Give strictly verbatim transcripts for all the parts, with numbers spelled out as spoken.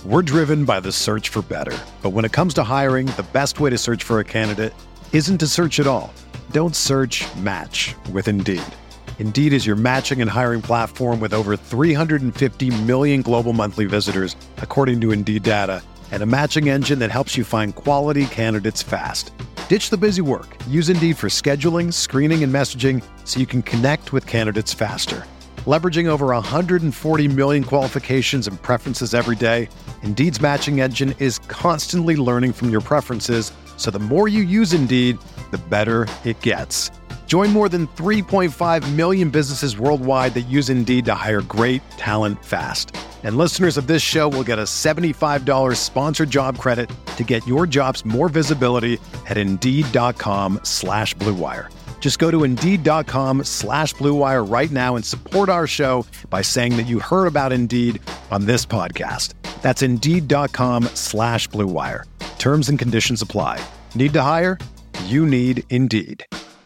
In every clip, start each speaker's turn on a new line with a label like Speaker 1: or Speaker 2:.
Speaker 1: We're driven by the search for better. But when it comes to hiring, the best way to search for a candidate isn't to search at all. Don't search, match with Indeed. Indeed is your matching and hiring platform with over three hundred fifty million global monthly visitors, according to Indeed data, and a matching engine that helps you find quality candidates fast. Ditch the busy work. Use Indeed for scheduling, screening, and messaging so you can connect with candidates faster. Leveraging over one hundred forty million qualifications and preferences every day, Indeed's matching engine is constantly learning from your preferences, so the more you use Indeed, the better it gets. Join more than three point five million businesses worldwide that use Indeed to hire great talent fast. And listeners of this show will get a seventy-five dollars sponsored job credit to get your jobs more visibility at Indeed.com slash Blue Wire. Just go to Indeed.com slash Blue Wire right now and support our show by saying that you heard about Indeed on this podcast. That's Indeed.com slash Blue Wire. Terms and conditions apply. Need to hire? You need Indeed.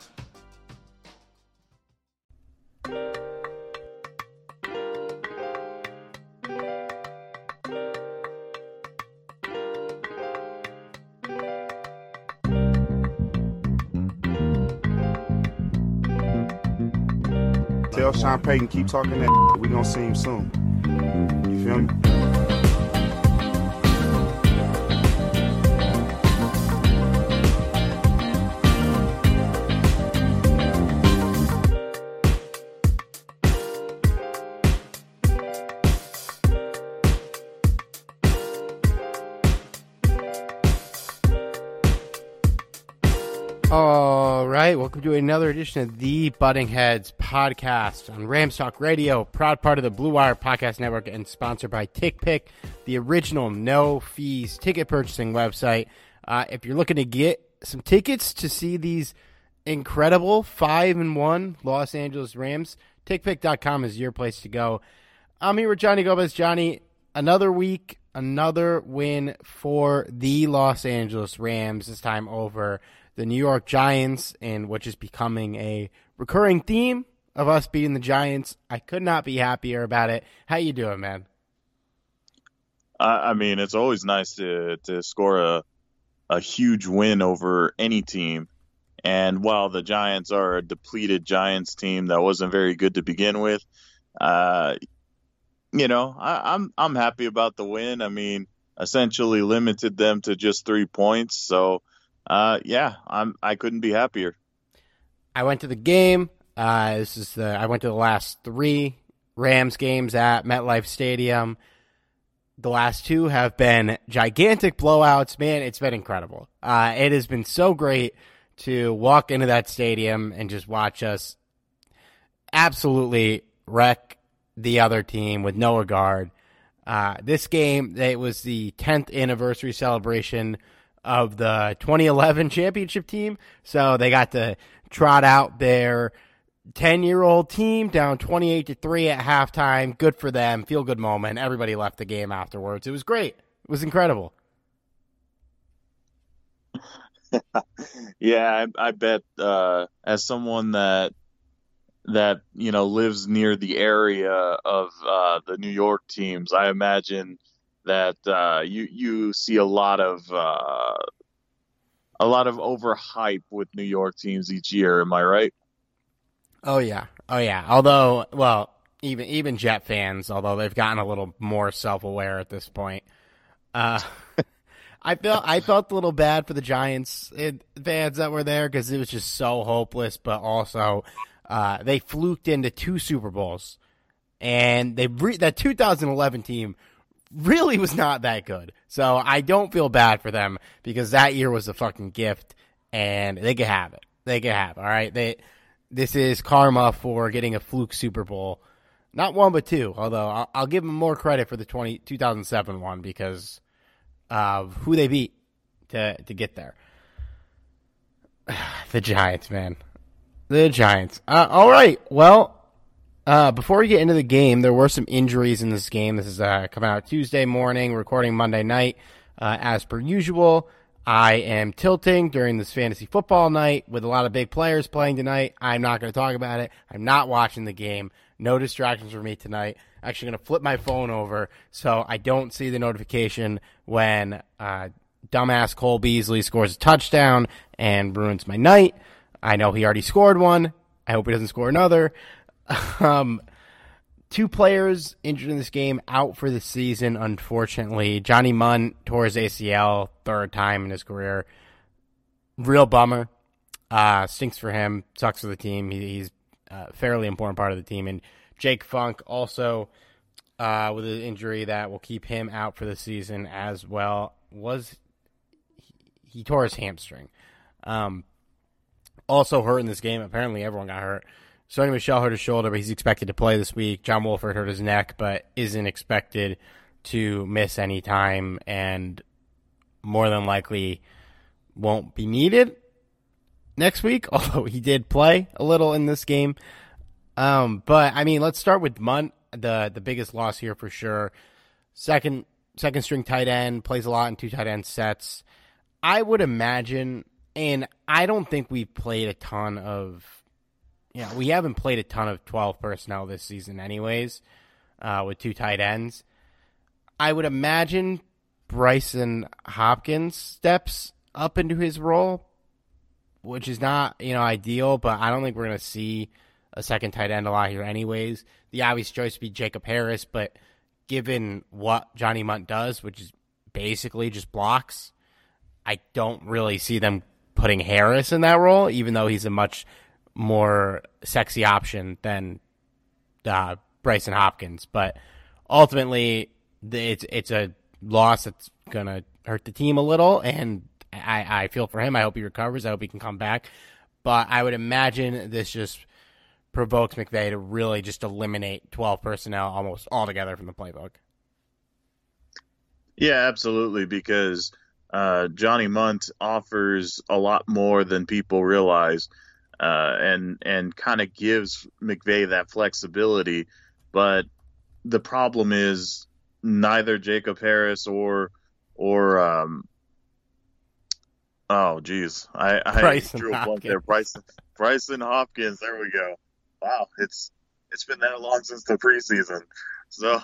Speaker 2: Tell Sean Payton, keep talking that we gonna see him soon. You feel me?
Speaker 3: All right, welcome to another edition of the Butting Heads podcast on Rams Talk Radio, proud part of the Blue Wire Podcast Network and sponsored by TickPick, the original no-fees ticket purchasing website. Uh, if you're looking to get some tickets to see these incredible five and one Los Angeles Rams, tick pick dot com is your place to go. I'm here with Johnny Gomez. Johnny, another week, another win for the Los Angeles Rams, this time over the New York Giants, and which is becoming a recurring theme of us beating the Giants. I could not be happier about it. How you doing, man?
Speaker 4: I mean, it's always nice to to score a a huge win over any team. And while the Giants are a depleted Giants team that wasn't very good to begin with, uh, you know, I, I'm I'm happy about the win. I mean, essentially limited them to just three points. So. Uh, yeah, I'm. I couldn't be happier.
Speaker 3: I went to the game. Uh, this is the. I went to the last three Rams games at MetLife Stadium. The last two have been gigantic blowouts. Man, it's been incredible. Uh, it has been so great to walk into that stadium and just watch us absolutely wreck the other team with no regard. Uh, this game, it was the tenth anniversary celebration of the twenty eleven championship team, so they got to trot out their ten-year-old team down twenty-eight to three at halftime. Good for them. Feel good moment. Everybody left the game afterwards. It was great. It was incredible.
Speaker 4: Yeah, I, I bet uh, as someone that that you know lives near the area of uh, the New York teams, I imagine that uh, you you see a lot of uh, a lot of overhype with New York teams each year. Am I right?
Speaker 3: Oh yeah, oh yeah. Although, well, even even Jet fans, although they've gotten a little more self-aware at this point, uh, I felt I felt a little bad for the Giants fans that were there because it was just so hopeless. But also, uh, they fluked into two Super Bowls, and they re- that two thousand eleven team really was not that good. So I don't feel bad for them because that year was a fucking gift and they can have it. They can have it, all right? They, this is karma for getting a fluke Super Bowl. Not one, but two, although I'll, I'll give them more credit for the twenty, two thousand seven one because of who they beat to, to get there. The Giants, man. The Giants. Uh, all right, well, Uh, before we get into the game, there were some injuries in this game. This is uh, coming out Tuesday morning, recording Monday night. Uh, as per usual, I am tilting during this fantasy football night with a lot of big players playing tonight. I'm not going to talk about it. I'm not watching the game. No distractions for me tonight. Actually going to flip my phone over so I don't see the notification when uh, dumbass Cole Beasley scores a touchdown and ruins my night. I know he already scored one. I hope he doesn't score another. um, two players injured in this game, out for the season, unfortunately. Johnny Mundt tore his A C L, third time in his career. Real bummer. Uh, stinks for him. Sucks for the team. He, he's a fairly important part of the team. And Jake Funk also uh, with an injury that will keep him out for the season as well. Was he, he tore his hamstring. Um, also hurt in this game. Apparently everyone got hurt. Sony Michel hurt his shoulder, but he's expected to play this week. John Wolford hurt his neck, but isn't expected to miss any time and more than likely won't be needed next week, although he did play a little in this game. Um, but, I mean, let's start with Mundt, the the biggest loss here for sure. Second second string tight end, plays a lot in two tight end sets. I would imagine, and I don't think we've played a ton of, yeah, we haven't played a ton of twelve personnel this season anyways, uh, with two tight ends. I would imagine Brycen Hopkins steps up into his role, which is not, you know, ideal, but I don't think we're going to see a second tight end a lot here anyways. The obvious choice would be Jacob Harris, but given what Johnny Mundt does, which is basically just blocks, I don't really see them putting Harris in that role, even though he's a much more sexy option than uh, Brycen Hopkins. But ultimately, it's it's a loss that's going to hurt the team a little, and I, I feel for him. I hope he recovers. I hope he can come back. But I would imagine this just provokes McVay to really just eliminate twelve personnel almost altogether from the playbook.
Speaker 4: Yeah, absolutely, because uh, Johnny Mundt offers a lot more than people realize, uh, and and kind of gives McVay that flexibility. But the problem is neither Jacob Harris or or um, oh geez, I, I
Speaker 3: Brycen
Speaker 4: drew a blank
Speaker 3: Hopkins.
Speaker 4: there. Brycen Brycen Hopkins. There we go. Wow, it's it's been that long since the preseason. So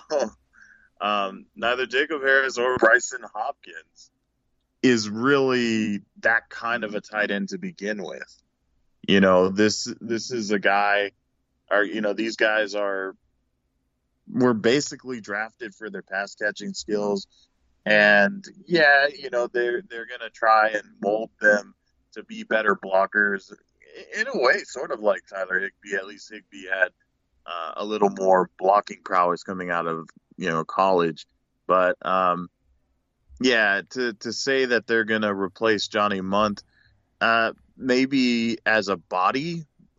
Speaker 4: um, neither Jacob Harris or Brycen Hopkins is really that kind of a tight end to begin with. You know, this this is a guy, or you know, these guys are were basically drafted for their pass catching skills, and yeah, you know, they're they're gonna try and mold them to be better blockers. In a way, sort of like Tyler Higbee. At least Higbee had uh, a little more blocking prowess coming out of, you know, college. But um, yeah, to to say that they're gonna replace Johnny Mundt, uh, maybe as a body,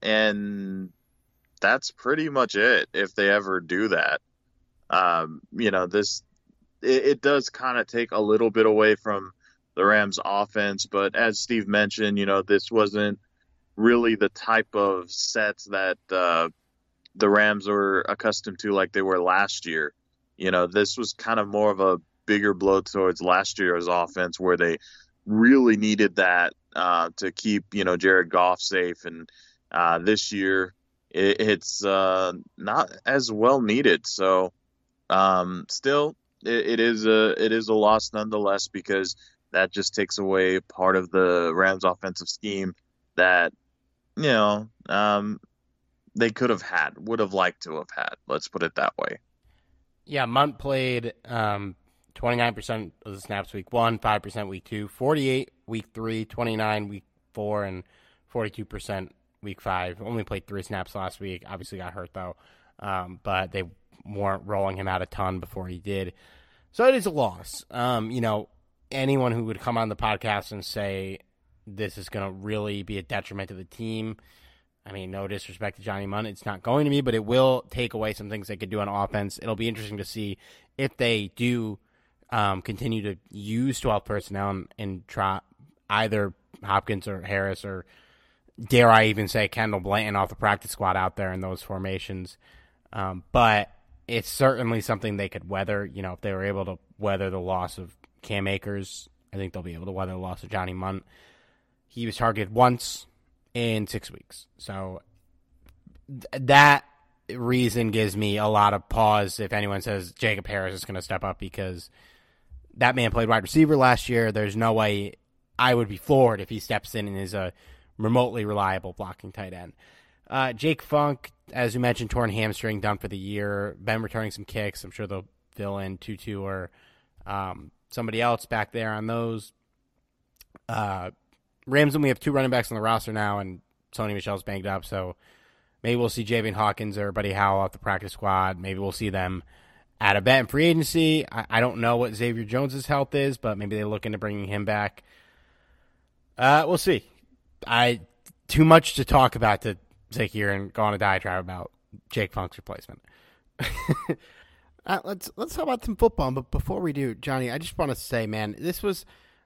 Speaker 4: and that's pretty much it. If they ever do that, um, you know, this it, it does kind of take a little bit away from the Rams' offense. But as Steve mentioned, you know, this wasn't really the type of sets that uh, the Rams were accustomed to like they were last year. You know, this was kind of more of a bigger blow towards last year's offense where they really needed that uh, to keep, you know, Jared Goff safe. And uh, this year it, it's uh, not as well needed. So um, still, it, it is a it is a loss nonetheless, because that just takes away part of the Rams offensive scheme that, you know, um, they could have had, would have liked to have had. Let's put it that way.
Speaker 3: Yeah, Mundt played um, twenty-nine percent of the snaps week one, five percent week two, forty-eight week three, twenty-nine week four, and forty-two percent week five. Only played three snaps last week. Obviously got hurt, though. Um, but they weren't rolling him out a ton before he did. So it is a loss. Um, you know, anyone who would come on the podcast and say this is going to really be a detriment to the team, I mean, no disrespect to Johnny Mundt, it's not going to be, but it will take away some things they could do on offense. It'll be interesting to see if they do um, continue to use twelve personnel and, and try either Hopkins or Harris, or dare I even say Kendall Blanton off the practice squad out there in those formations. Um, but it's certainly something they could weather. You know, if they were able to weather the loss of Cam Akers, I think they'll be able to weather the loss of Johnny Mundt. He was targeted once in six weeks. So th- that reason gives me a lot of pause if anyone says Jacob Harris is going to step up, because that man played wide receiver last year. There's no way I would be floored if he steps in and is a remotely reliable blocking tight end. Uh, Jake Funk, as you mentioned, torn hamstring, done for the year. Been returning some kicks. I'm sure they'll fill in Tutu or um, somebody else back there on those. Uh, Rams only have two running backs on the roster now, and Sony Michel's banged up, so maybe we'll see Javian Hawkins or Buddy Howell off the practice squad. Maybe we'll see them at a bet in free agency. I, I don't know what Xavier Jones' health is, but maybe they look into bringing him back. Uh, we'll see. I too much to talk about to sit here and go on a diatribe about Jake Funk's replacement. uh, let's let's talk about some football. But before we do, Johnny, I just want to say, man, this was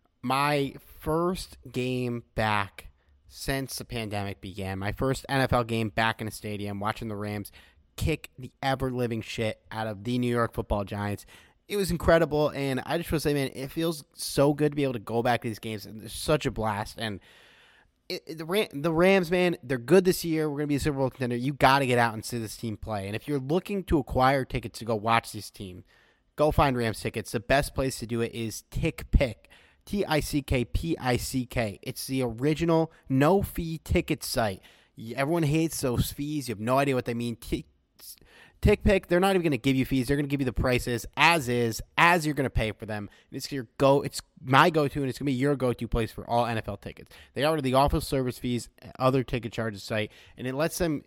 Speaker 3: my first game back since the pandemic began. My first N F L game back in a stadium, watching the Rams kick the ever-living shit out of the New York Football Giants. It was incredible, and I just want to say, man, it feels so good to be able to go back to these games, and it's such a blast. And it, it, the, Ram, the Rams, man, they're good this year. We're going to be a Super Bowl contender. You got to get out and see this team play. And if you're looking to acquire tickets to go watch this team, go find Rams tickets. The best place to do it is TickPick. T I C K P I C K. It's the original no-fee ticket site. Everyone hates those fees. You have no idea what they mean. T- TickPick, they're not even going to give you fees. They're going to give you the prices as is, as you're going to pay for them. It's your go. It's my go-to, and it's going to be your go-to place for all N F L tickets. They offer the office service fees, other ticket charges site, and it lets them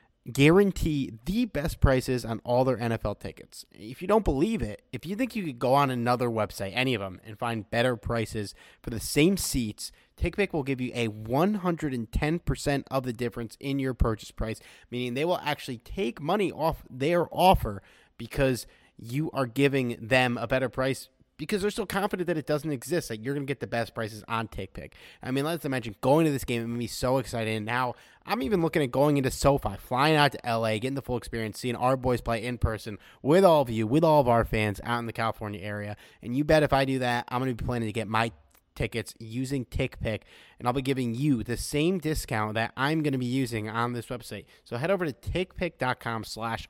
Speaker 3: guarantee the best prices on all their N F L tickets. If you don't believe it, if you think you could go on another website, any of them, and find better prices for the same seats, TickPick will give you a one hundred ten percent of the difference in your purchase price, meaning they will actually take money off their offer because you are giving them a better price, because they're so confident that it doesn't exist, that you're going to get the best prices on TickPick. I mean, let's imagine going to this game. It made me so excited. And now I'm even looking at going into SoFi, flying out to L A, getting the full experience, seeing our boys play in person with all of you, with all of our fans out in the California area. And you bet if I do that, I'm going to be planning to get my tickets using TickPick, and I'll be giving you the same discount that I'm going to be using on this website. So head over to tickpick.com slash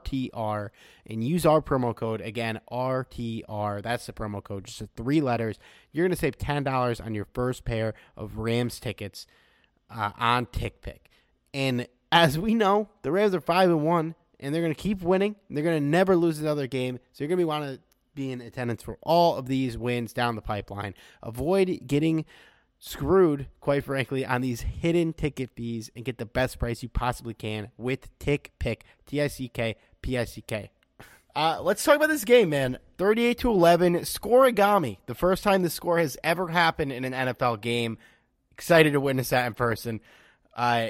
Speaker 3: RTR and use our promo code, again, R T R. That's the promo code, just the three letters. You're going to save ten dollars on your first pair of Rams tickets uh, on TickPick. And as we know, the Rams are five and one, and they're going to keep winning. They're going to never lose another game, so you're going to be wanting to be in attendance for all of these wins down the pipeline. Avoid getting screwed, quite frankly, on these hidden ticket fees and get the best price you possibly can with TickPick, T I C K P I C K. Uh, let's talk about this game, man. thirty-eight to eleven, scoregami. The first time the score has ever happened in an N F L game. Excited to witness that in person. Uh,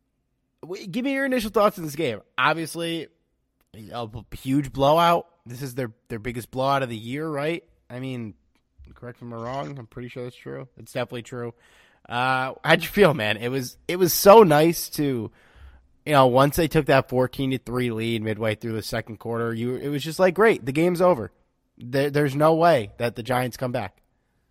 Speaker 3: give me your initial thoughts on this game. Obviously, a huge blowout. This is their, their biggest blowout of the year, right? I mean, correct me if I'm wrong. I'm pretty sure that's true. It's definitely true. Uh, how'd you feel, man? It was it was so nice to, you know, once they took that fourteen to three lead midway through the second quarter, you it was just like, great, the game's over. There, there's no way that the Giants come back.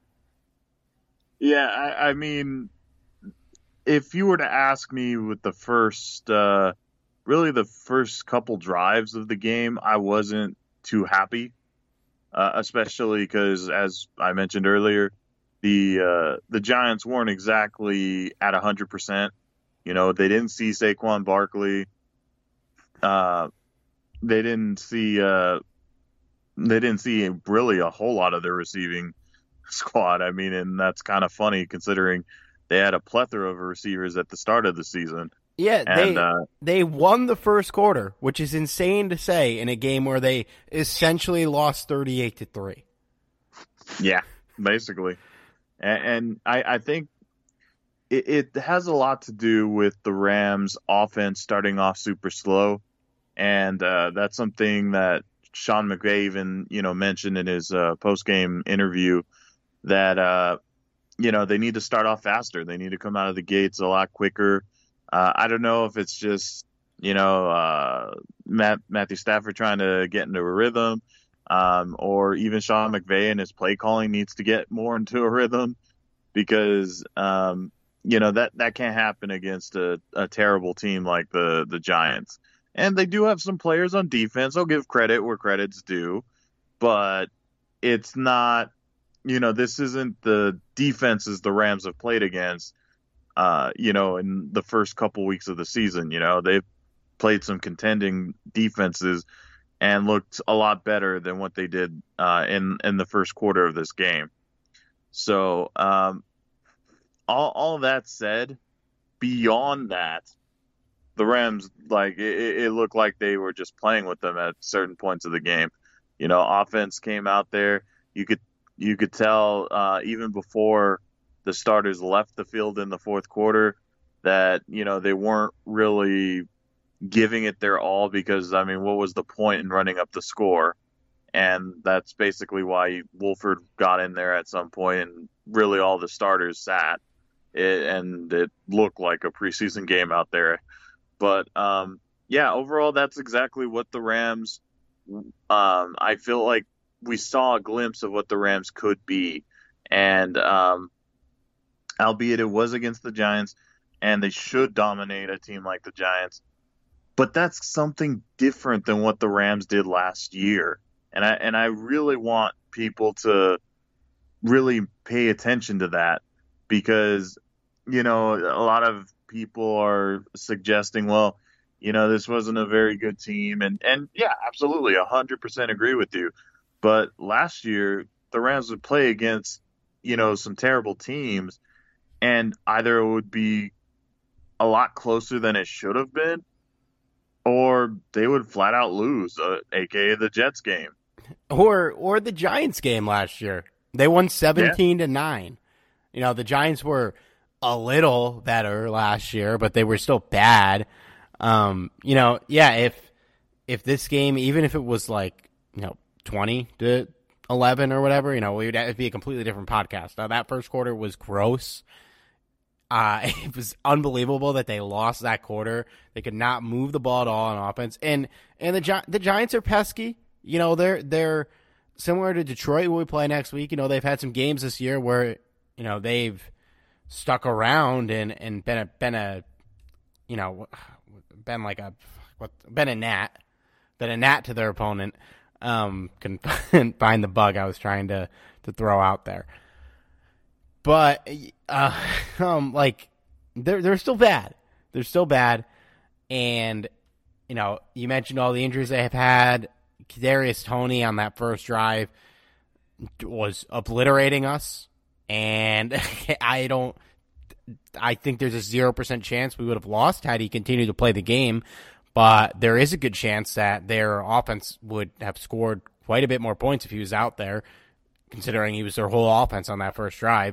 Speaker 4: Yeah, I, I mean, if you were to ask me with the first, uh, really the first couple drives of the game, I wasn't too happy, uh, especially because, as I mentioned earlier, the uh, the Giants weren't exactly at one hundred percent. You know, they didn't see Saquon Barkley. Uh, they didn't see uh, they didn't see really a whole lot of their receiving squad. I mean, and that's kind of funny considering they had a plethora of receivers at the start of the season.
Speaker 3: Yeah,
Speaker 4: and,
Speaker 3: they
Speaker 4: uh,
Speaker 3: they won the first quarter, which is insane to say in a game where they essentially lost thirty-eight to three.
Speaker 4: Yeah, basically. And, and I, I think it, it has a lot to do with the Rams' offense starting off super slow. And uh, that's something that Sean McVay even, you know, mentioned in his uh, post-game interview, that, uh, you know, they need to start off faster. They need to come out of the gates a lot quicker. Uh, I don't know if it's just, you know, uh, Matt, Matthew Stafford trying to get into a rhythm, um, or even Sean McVay and his play calling needs to get more into a rhythm, because, um, you know, that, that can't happen against a, a terrible team like the, the Giants. And they do have some players on defense. I'll give credit where credit's due, but it's not, you know, this isn't the defenses the Rams have played against, uh, you know, in the first couple weeks of the season. You know, they've played some contending defenses and looked a lot better than what they did uh, in, in the first quarter of this game. So, um, all, all that said, beyond that, the Rams, like, it, it looked like they were just playing with them at certain points of the game. You know, offense came out there. You could you could tell uh, even before the starters left the field in the fourth quarter that, you know, they weren't really giving it their all because, I mean, what was the point in running up the score? And that's basically why Wolford got in there at some point, and really all the starters sat. It, and it looked like a preseason game out there. But, um, yeah, overall, that's exactly what the Rams, um, I feel like we saw a glimpse of what the Rams could be. And um, albeit it was against the Giants, and they should dominate a team like the Giants, but that's something different than what the Rams did last year. And I, and I really want people to really pay attention to that because, you know, a lot of people are suggesting, well, you know, this wasn't a very good team. And, and yeah, absolutely, one hundred percent agree with you. But last year, the Rams would play against, you know, some terrible teams, and either it would be a lot closer than it should have been, or they would flat out lose, uh, a k a the Jets game.
Speaker 3: Or or the Giants game last year. They won seventeen to nine. You know, the Giants were a little better last year, but they were still bad. Um, you know, yeah, if if this game, even if it was like, you know, twenty to eleven or whatever, you know, we would it'd be a completely different podcast. Now, that first quarter was gross. Uh, it was unbelievable that they lost that quarter. They could not move the ball at all on offense. And and the Gi- the Giants are pesky. You know, they're they're similar to Detroit, who we play next week. You know, they've had some games this year where, you know, they've stuck around and, and been a been a you know been like a what been a gnat, been a gnat to their opponent. Um, can find the bug I was trying to to throw out there. But uh, um, like they're they're still bad. They're still bad, and you know, you mentioned all the injuries they have had. Kadarius Toney on that first drive was obliterating us, and I don't. I think there's a zero percent chance we would have lost had he continued to play the game, but there is a good chance that their offense would have scored quite a bit more points if he was out there, considering he was their whole offense on that first drive.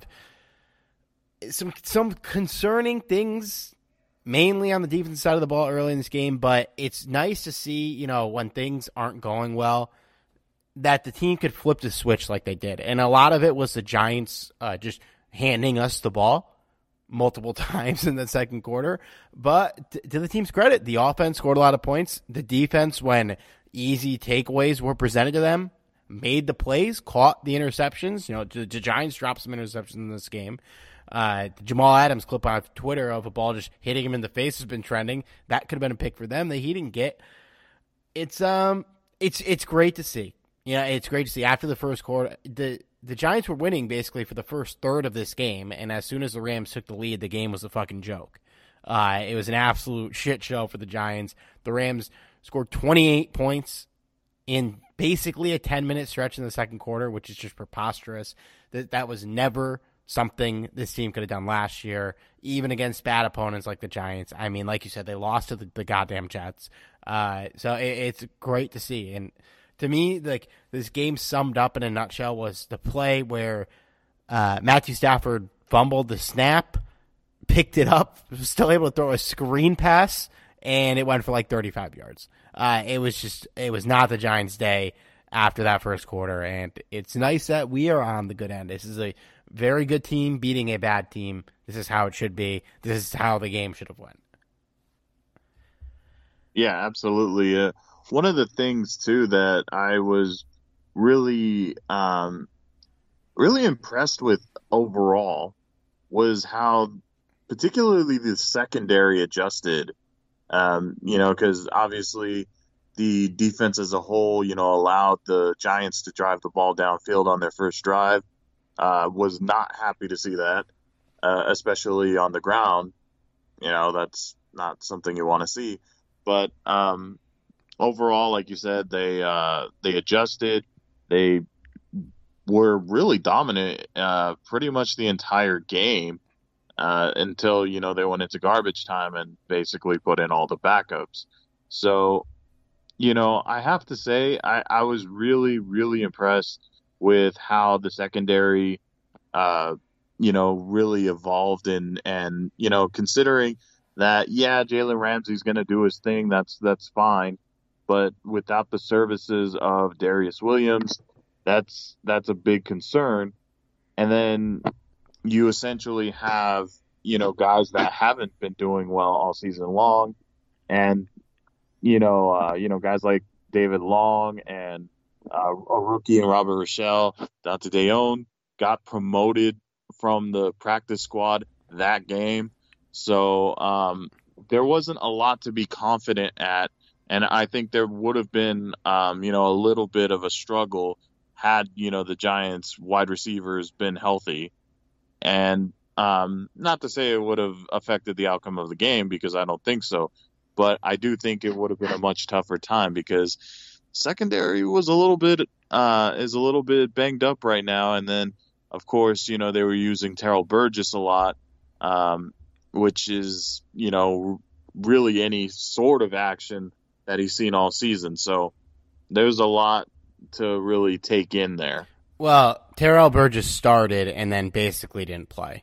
Speaker 3: Some some concerning things, mainly on the defensive side of the ball early in this game, but it's nice to see, you know, when things aren't going well, that the team could flip the switch like they did. And a lot of it was the Giants uh, just handing us the ball multiple times in the second quarter. But t- to the team's credit, the offense scored a lot of points. The defense, when easy takeaways were presented to them, made the plays, caught the interceptions. You know, the, the Giants dropped some interceptions in this game. Uh, the Jamal Adams clip on Twitter of a ball just hitting him in the face has been trending. That could have been a pick for them that he didn't get. It's um, it's it's great to see. Yeah, you know, it's great to see. After the first quarter, the the Giants were winning basically for the first third of this game, and as soon as the Rams took the lead, the game was a fucking joke. Uh, it was an absolute shit show for the Giants. The Rams scored twenty-eight points in basically a ten-minute stretch in the second quarter, which is just preposterous. That that was never something this team could have done last year, even against bad opponents like the Giants. I mean, like you said, they lost to the, the goddamn Jets. Uh, so it, it's great to see. And to me, like, this game summed up in a nutshell was the play where uh, Matthew Stafford fumbled the snap, picked it up, was still able to throw a screen pass, and it went for like thirty-five yards. Uh, it was just, it was not the Giants' day after that first quarter, and it's nice that we are on the good end. This is a very good team beating a bad team. This is how it should be. This is how the game should have went.
Speaker 4: Yeah, absolutely. Uh, one of the things too that I was really, um, really impressed with overall was how, particularly the secondary adjusted Um, you know, because obviously the defense as a whole, you know, allowed the Giants to drive the ball downfield on their first drive. Uh, was not happy to see that, uh, especially on the ground. You know, that's not something you want to see. But um, overall, like you said, they uh, they adjusted. They were really dominant uh, pretty much the entire game uh, until, you know, they went into garbage time and basically put in all the backups. So, you know, I have to say I, I was really, really impressed with how the secondary, uh, you know, really evolved and, and, you know, considering that, yeah, Jalen Ramsey's going to do his thing. That's, that's fine. But without the services of Darius Williams, that's, that's a big concern. And then you essentially have, you know, guys that haven't been doing well all season long. And, you know, uh, you know, guys like David Long and uh, a rookie and Robert Rochelle, Dante Deone got promoted from the practice squad that game. So um, there wasn't a lot to be confident at. And I think there would have been, um, you know, a little bit of a struggle had, you know, the Giants wide receivers been healthy. And um, not to say it would have affected the outcome of the game, because I don't think so. But I do think it would have been a much tougher time, because secondary was a little bit uh, is a little bit banged up right now. And then, of course, you know, they were using Terrell Burgess a lot, um, which is, you know, really any sort of action that he's seen all season. So there's a lot to really take in there.
Speaker 3: Well, Terrell Burgess started and then basically didn't play.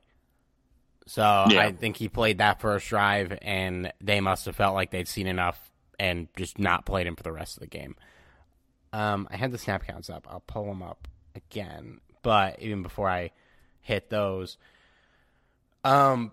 Speaker 3: So yeah. I think he played that first drive, and they must have felt like they'd seen enough and just not played him for the rest of the game. Um, I had the snap counts up. I'll pull them up again. But even before I hit those, um,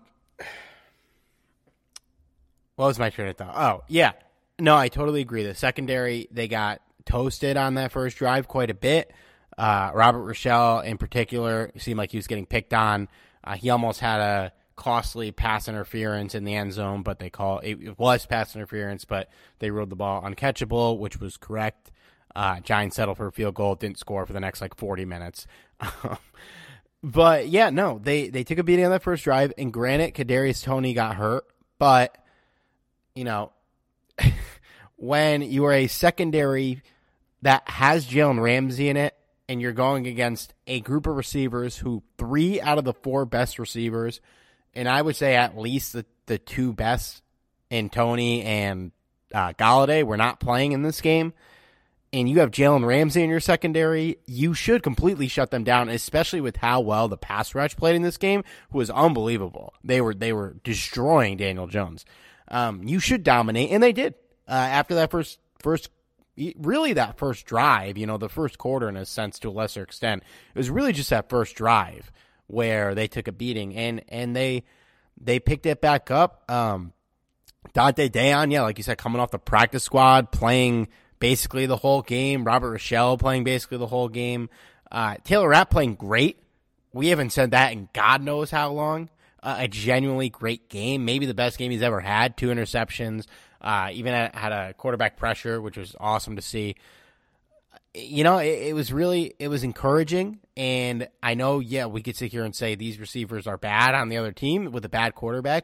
Speaker 3: what was my train of thought? Oh, yeah. No, I totally agree. The secondary, they got toasted on that first drive quite a bit. Uh, Robert Rochelle, in particular, seemed like he was getting picked on. Uh, he almost had a costly pass interference in the end zone, but they call it, it was pass interference, but they ruled the ball uncatchable, which was correct. Uh, Giants settled for a field goal, didn't score for the next like forty minutes. But yeah, no, they, they took a beating on that first drive, and granted, Kadarius Toney got hurt, but you know, when you are a secondary that has Jalen Ramsey in it, and you're going against a group of receivers who three out of the four best receivers, and I would say at least the, the two best in Toney and uh, Galladay were not playing in this game, and you have Jalen Ramsey in your secondary, you should completely shut them down, especially with how well the pass rush played in this game, was unbelievable. They were they were destroying Daniel Jones. Um, you should dominate, and they did. Uh, after that first first really that first drive, you know, the first quarter in a sense to a lesser extent, it was really just that first drive where they took a beating, and, and they they picked it back up. Um, Dante Deone, yeah, like you said, coming off the practice squad, playing basically the whole game. Robert Rochelle playing basically the whole game. Uh, Taylor Rapp playing great. We haven't said that in God knows how long. Uh, a genuinely great game, maybe the best game he's ever had. Two interceptions. Uh, even had, had a quarterback pressure, which was awesome to see. You know, it, it was really, it was encouraging. And I know, yeah, we could sit here and say these receivers are bad on the other team with a bad quarterback.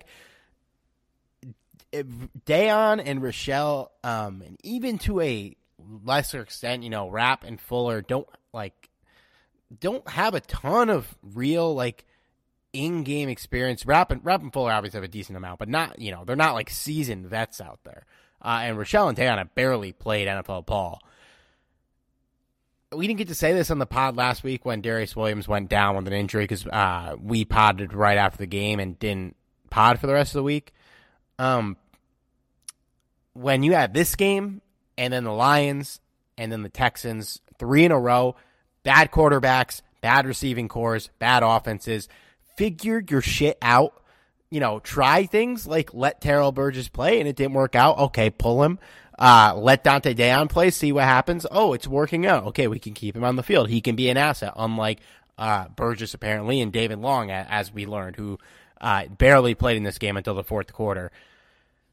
Speaker 3: Deone and Rochelle, um, and even to a lesser extent, you know, Rapp and Fuller don't like, don't have a ton of real, like, in-game experience. Rapp and, Rapp and Fuller obviously have a decent amount, but not, you know, they're not like seasoned vets out there. Uh, and Rochelle and Deone barely played N F L ball. We didn't get to say this on the pod last week when Darius Williams went down with an injury, because uh, we podded right after the game and didn't pod for the rest of the week. Um, when you have this game and then the Lions and then the Texans, three in a row, bad quarterbacks, bad receiving cores, bad offenses, figure your shit out. You know, try things like let Terrell Burgess play, and it didn't work out. Okay, pull him. Uh, let Dante Deone play, see what happens. Oh, it's working out. Okay, we can keep him on the field. He can be an asset, unlike uh, Burgess apparently and David Long, as we learned, who uh, barely played in this game until the fourth quarter.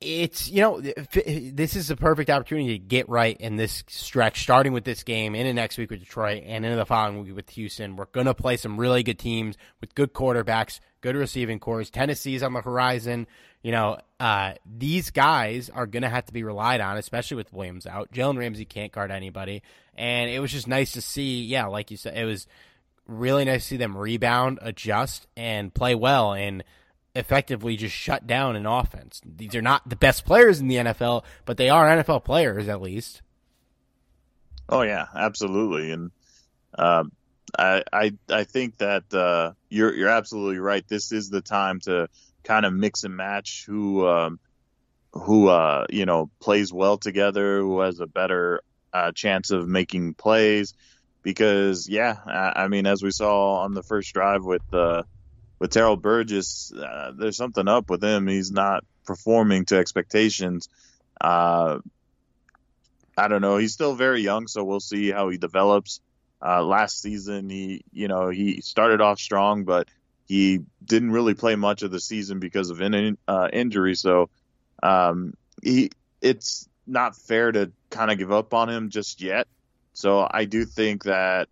Speaker 3: it's, you know, this is a perfect opportunity to get right in this stretch, starting with this game, into next week with Detroit, and into the following week with Houston. We're going to play some really good teams with good quarterbacks, good receiving cores. Tennessee's on the horizon. You know, uh, these guys are going to have to be relied on, especially with Williams out. Jalen Ramsey can't guard anybody. And it was just nice to see, yeah, like you said, it was really nice to see them rebound, adjust, and play well, and effectively just shut down an offense. These are not the best players in the N F L, but they are N F L players at least.
Speaker 4: Oh yeah, absolutely. And uh, I I I think that uh, you're you're absolutely right. This is the time to kind of mix and match who um, who uh, you know plays well together, who has a better uh, chance of making plays. Because yeah, I, I mean, as we saw on the first drive with uh, with Terrell Burgess, uh, there's something up with him. He's not performing to expectations. Uh, I don't know. He's still very young, so we'll see how he develops. Uh, last season, he, you know, he started off strong, but he didn't really play much of the season because of in, uh, injury. So um, he, it's not fair to kind of give up on him just yet. So I do think that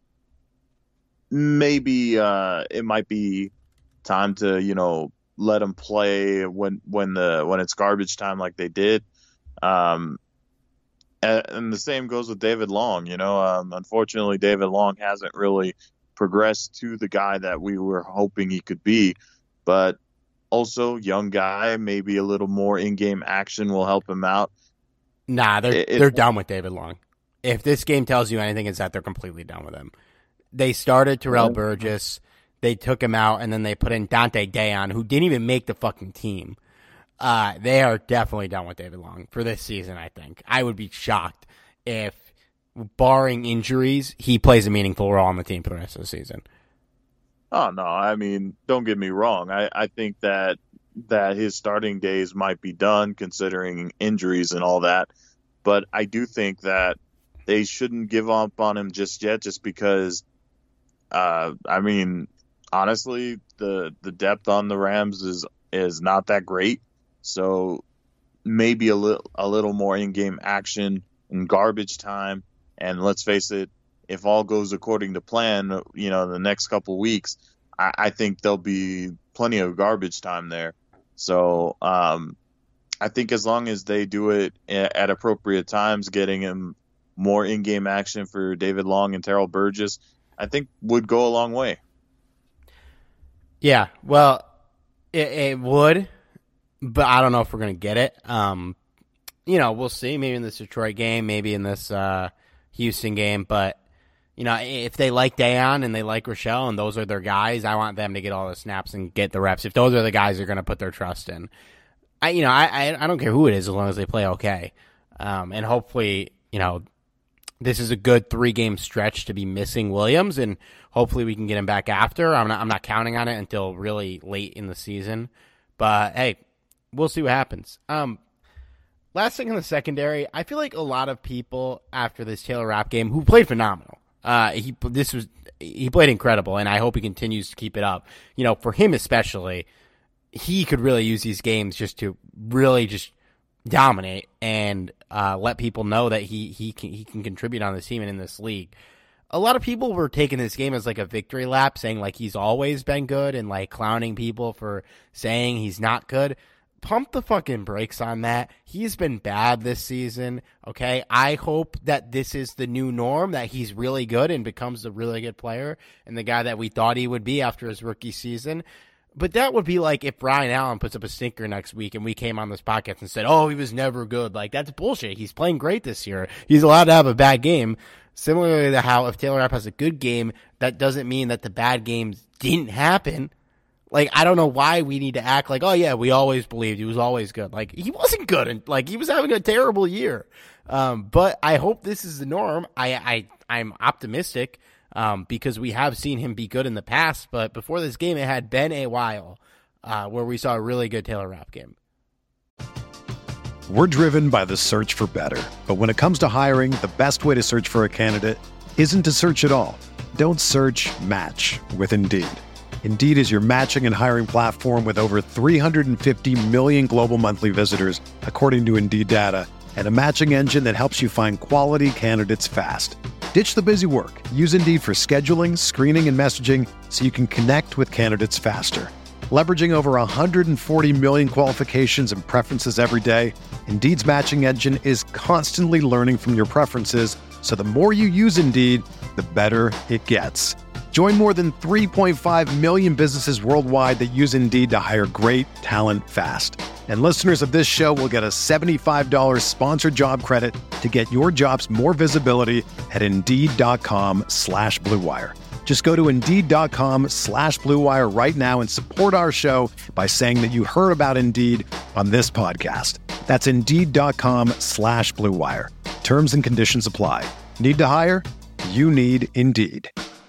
Speaker 4: maybe uh, it might be time to, you know, let him play when when the when it's garbage time like they did. Um, and, and the same goes with David Long. You know, um, unfortunately, David Long hasn't really progressed to the guy that we were hoping he could be. But also, young guy, maybe a little more in-game action will help him out.
Speaker 3: Nah, they're
Speaker 4: it,
Speaker 3: they're done with David Long. If this game tells you anything, it's that they're completely done with him. They started Terrell
Speaker 4: yeah.
Speaker 3: Burgess, they took him out, and then they put in Dante Dayon, who didn't even make the fucking team. Uh, they are definitely done with David Long for this season, I think. I would be shocked if, barring injuries, he plays a meaningful role on the team for the rest of the season.
Speaker 4: Oh, no, I mean, don't get me wrong. I, I think that that his starting days might be done considering injuries and all that. But I do think that they shouldn't give up on him just yet, just because, uh, I mean, honestly, the the depth on the Rams is is not that great. So maybe a little a little more in-game action in garbage time. And let's face it, if all goes according to plan, you know, the next couple weeks, I, I think there'll be plenty of garbage time there. So um, I think as long as they do it at appropriate times, getting him more in-game action for David Long and Terrell Burgess, I think would go a long way.
Speaker 3: Yeah, well, it, it would, but I don't know if we're going to get it. Um, you know, we'll see. Maybe in this Detroit game, maybe in this uh, Houston game. But, you know, if they like Dayon and they like Rochelle and those are their guys, I want them to get all the snaps and get the reps. If those are the guys they're going to put their trust in. I, you know, I, I don't care who it is as long as they play okay. Um, and hopefully, you know, this is a good three-game stretch to be missing Williams, and hopefully we can get him back after. I'm not, I'm not counting on it until really late in the season. But, hey, we'll see what happens. Um, last thing in the secondary, I feel like a lot of people after this Taylor Rapp game, who played phenomenal, uh, he this was he played incredible, and I hope he continues to keep it up. You know, for him especially, he could really use these games just to really just dominate and uh, let people know that he he can he can contribute on this team and in this league. A lot of people were taking this game as like a victory lap, saying like he's always been good and like clowning people for saying he's not good. Pump the fucking brakes on that. He's been bad this season, okay? I hope that this is the new norm, that he's really good and becomes a really good player and the guy that we thought he would be after his rookie season. But that would be like if Brian Allen puts up a stinker next week and we came on this podcast and said, oh, he was never good. Like, that's bullshit. He's playing great this year. He's allowed to have a bad game. Similarly to how if Taylor Rapp has a good game, that doesn't mean that the bad games didn't happen. Like, I don't know why we need to act like, oh, yeah, we always believed he was always good. Like, he wasn't good. And, like, he was having a terrible year. Um, but I hope this is the norm. I, I, I'm optimistic. Um, because we have seen him be good in the past, but before this game, it had been a while uh, where we saw a really good Taylor Rapp game.
Speaker 1: We're driven by the search for better. But when it comes to hiring, the best way to search for a candidate isn't to search at all. Don't search, match with Indeed. Indeed is your matching and hiring platform with over three hundred fifty million global monthly visitors, according to Indeed data, and a matching engine that helps you find quality candidates fast. Ditch the busy work. Use Indeed for scheduling, screening, and messaging so you can connect with candidates faster. Leveraging over one hundred forty million qualifications and preferences every day, Indeed's matching engine is constantly learning from your preferences, so the more you use Indeed, the better it gets. Join more than three point five million businesses worldwide that use Indeed to hire great talent fast. And listeners of this show will get a seventy-five dollars sponsored job credit to get your jobs more visibility at Indeed.com slash Blue Wire. Just go to Indeed.com slash Blue Wire right now and support our show by saying that you heard about Indeed on this podcast. That's Indeed.com slash Blue Wire. Terms and conditions apply. Need to hire? You need Indeed.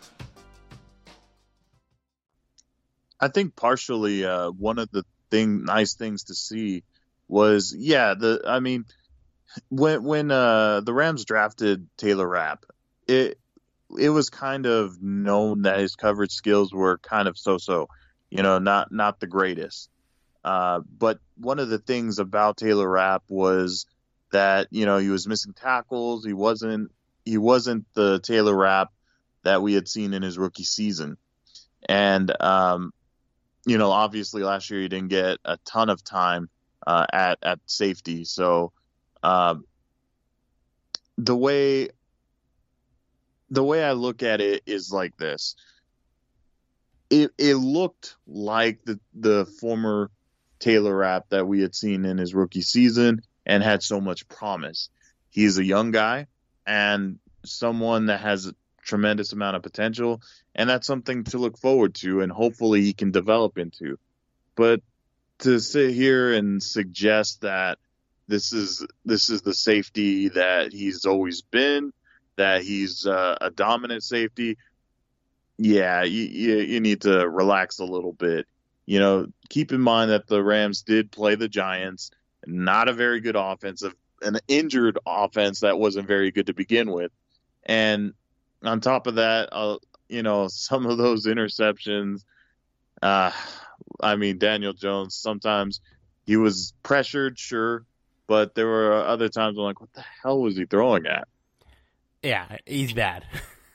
Speaker 4: I think partially uh, one of the thing, nice things to see was, yeah, the I mean, when when uh, the Rams drafted Taylor Rapp, it it was kind of known that his coverage skills were kind of so-so, you know, not not the greatest. Uh, but one of the things about Taylor Rapp was that, you know, he was missing tackles. He wasn't he wasn't the Taylor Rapp that we had seen in his rookie season, and um, you know, obviously last year he didn't get a ton of time uh, at at safety. So um, the way the way I look at it is like this: it it looked like the the former Taylor Rapp that we had seen in his rookie season and had so much promise. He's a young guy and someone that has a tremendous amount of potential, and that's something to look forward to and hopefully he can develop into. But to sit here and suggest that this is this is the safety that he's always been, that he's uh, a dominant safety, yeah, you, you you need to relax a little bit. You know, keep in mind that the Rams did play the Giants, not a very good offensive, an injured offense that wasn't very good to begin with. And on top of that, uh, you know, some of those interceptions, uh, I mean, Daniel Jones, sometimes he was pressured, sure, but there were other times I'm like, what the hell was he throwing at?
Speaker 3: Yeah, he's bad.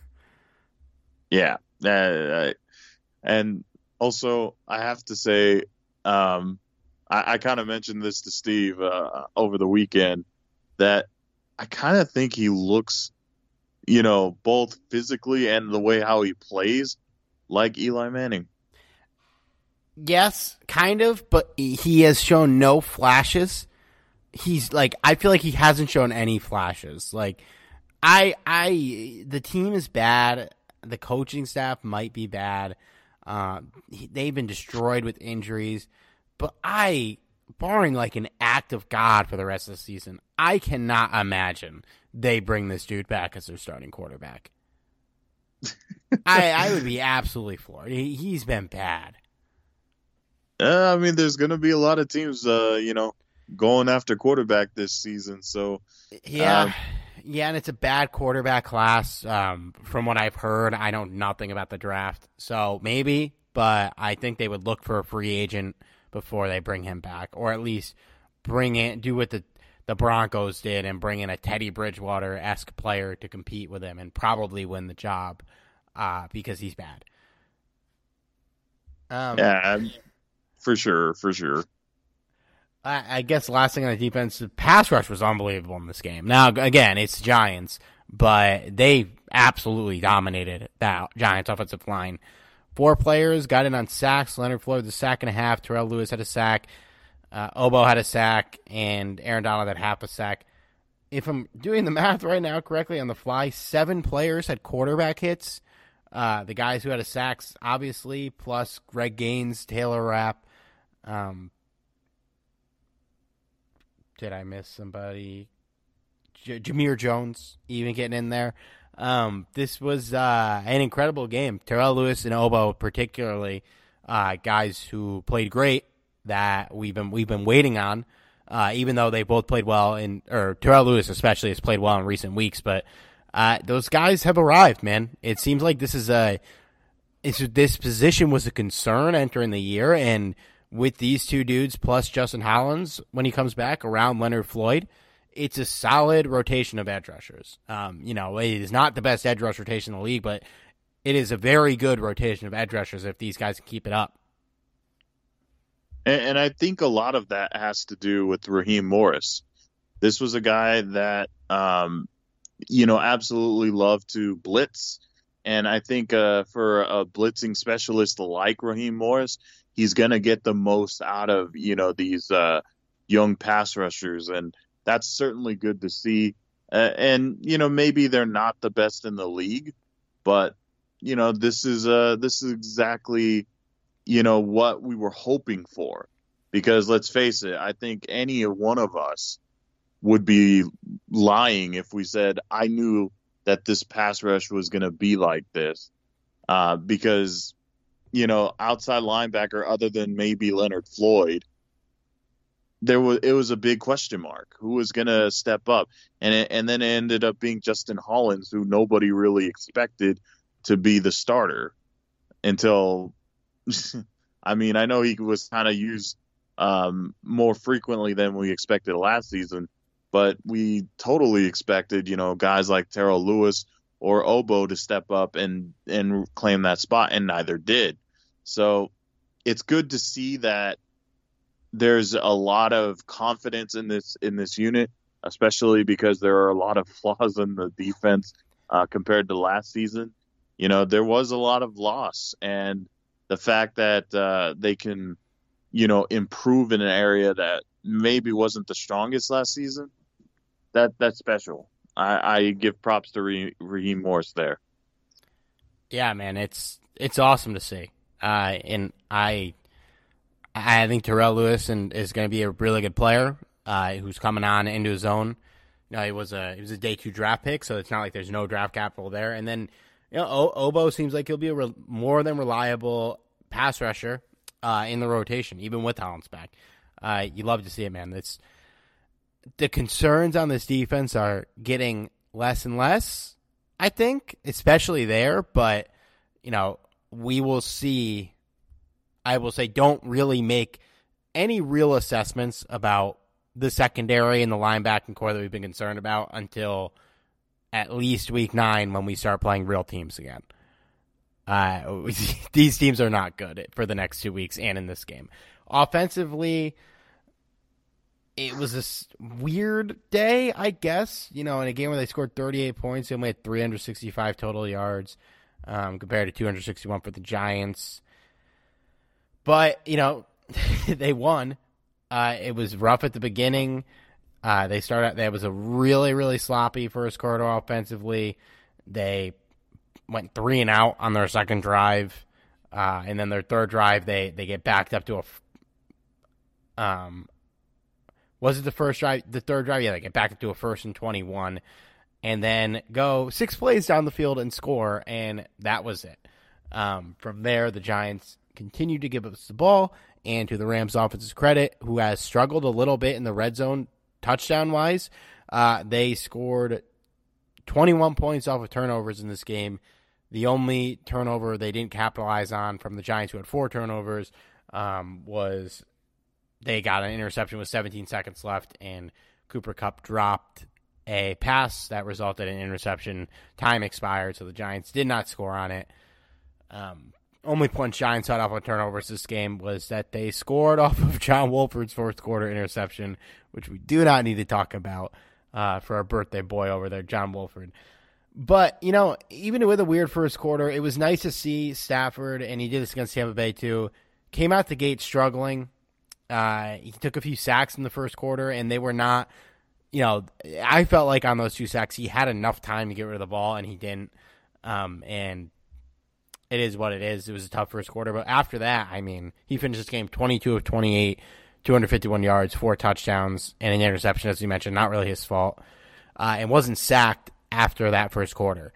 Speaker 4: yeah. Uh, and also, I have to say, um, I, I kind of mentioned this to Steve uh, over the weekend, that I kind of think he looks, you know, both physically and the way how he plays, like Eli Manning.
Speaker 3: Yes, kind of, but he has shown no flashes. He's like, I feel like he hasn't shown any flashes. Like, I, I, the team is bad. The coaching staff might be bad. Uh, they've been destroyed with injuries, but I, barring like an act of God for the rest of the season, I cannot imagine they bring this dude back as their starting quarterback. I, I would be absolutely floored. He, he's been bad.
Speaker 4: Uh, I mean, there's going to be a lot of teams, uh, you know, going after quarterback this season. So,
Speaker 3: yeah,
Speaker 4: um,
Speaker 3: yeah, and it's a bad quarterback class. Um, from what I've heard, I know nothing about the draft, so maybe, but I think they would look for a free agent before they bring him back, or at least bring in, do what the the Broncos did and bring in a Teddy Bridgewater-esque player to compete with him and probably win the job uh, because he's bad. Um,
Speaker 4: yeah, for sure, for sure.
Speaker 3: I, I guess last thing on the defense, the pass rush was unbelievable in this game. Now, again, it's Giants, but they absolutely dominated that Giants offensive line. Four players got in on sacks. Leonard Floyd with a sack and a half. Terrell Lewis had a sack. Uh, Obo had a sack, and Aaron Donald had half a sack. If I'm doing the math right now correctly on the fly, seven players had quarterback hits. Uh, the guys who had a sacks, obviously, plus Greg Gaines, Taylor Rapp. Um, did I miss somebody? J- Jameer Jones even getting in there. Um, this was uh, an incredible game. Terrell Lewis and Obo, particularly, uh, guys who played great that we've been we've been waiting on. Uh, even though they both played well, in or Terrell Lewis especially has played well in recent weeks, but uh, those guys have arrived, man. It seems like this is a it's, this position was a concern entering the year, and with these two dudes plus Justin Hollins when he comes back around Leonard Floyd, it's a solid rotation of edge rushers. Um, you know, it is not the best edge rush rotation in the league, but it is a very good rotation of edge rushers if these guys can keep it up.
Speaker 4: And, and I think a lot of that has to do with Raheem Morris. This was a guy that, um, you know, absolutely loved to blitz. And I think uh, for a blitzing specialist like Raheem Morris, he's going to get the most out of, you know, these uh, young pass rushers. And that's certainly good to see. Uh, and, you know, maybe they're not the best in the league, but, you know, this is uh, this is exactly, you know, what we were hoping for. Because let's face it, I think any one of us would be lying if we said, I knew that this pass rush was going to be like this. Uh, because, you know, outside linebacker, other than maybe Leonard Floyd, there was it was a big question mark. Who was going to step up? And it, and then it ended up being Justin Hollins, who nobody really expected to be the starter until, I mean, I know he was kind of used um, more frequently than we expected last season, but we totally expected, you know, guys like Terrell Lewis or Obo to step up and, and claim that spot, and neither did. So it's good to see that there's a lot of confidence in this in this unit, especially because there are a lot of flaws in the defense uh, compared to last season. You know, there was a lot of loss, and the fact that uh, they can, you know, improve in an area that maybe wasn't the strongest last season, that that's special. I, I give props to Raheem Morris there.
Speaker 3: Yeah, man, it's it's awesome to see. Uh, and I I think Terrell Lewis and is going to be a really good player uh, who's coming on into his own. You know, he was a he was a day two draft pick, so it's not like there's no draft capital there. And then, you know, o- Obo seems like he'll be a re- more than reliable pass rusher uh, in the rotation, even with Hollins back. Uh, you love to see it, man. It's the concerns on this defense are getting less and less, I think, especially there. But, you know, we will see. I will say don't really make any real assessments about the secondary and the linebacking core that we've been concerned about until at least week nine when we start playing real teams again. Uh, these teams are not good for the next two weeks and in this game. Offensively, it was a weird day, I guess. You know, in a game where they scored thirty-eight points, they only had three hundred sixty-five total yards um, compared to two hundred sixty-one for the Giants. But, you know, they won. Uh, it was rough at the beginning. Uh, they started. There was a really, really sloppy first quarter offensively. They went three and out on their second drive, uh, and then their third drive, they they get backed up to a. Um, was it the first drive? The third drive, yeah, they get backed up to a first and twenty-one, and then go six plays down the field and score, and that was it. Um, from there, the Giants continued to give us the ball, and to the Rams' offense's credit, who has struggled a little bit in the red zone touchdown-wise, uh, they scored twenty-one points off of turnovers in this game. The only turnover they didn't capitalize on from the Giants, who had four turnovers, um, was they got an interception with seventeen seconds left, and Cooper Kupp dropped a pass that resulted in an interception. Time expired, so the Giants did not score on it. Um, only point Giants had off on turnovers this game was that they scored off of John Wolford's fourth quarter interception, which we do not need to talk about uh, for our birthday boy over there, John Wolford. But, you know, even with a weird first quarter, it was nice to see Stafford, and he did this against Tampa Bay too, came out the gate struggling. Uh, he took a few sacks in the first quarter, and they were not, you know, I felt like on those two sacks he had enough time to get rid of the ball, and he didn't. Um, and it is what it is. It was a tough first quarter. But after that, I mean, he finished this game twenty-two of twenty-eight, two hundred fifty-one yards, four touchdowns, and an interception, as you mentioned. Not really his fault. Uh, and wasn't sacked after that first quarter.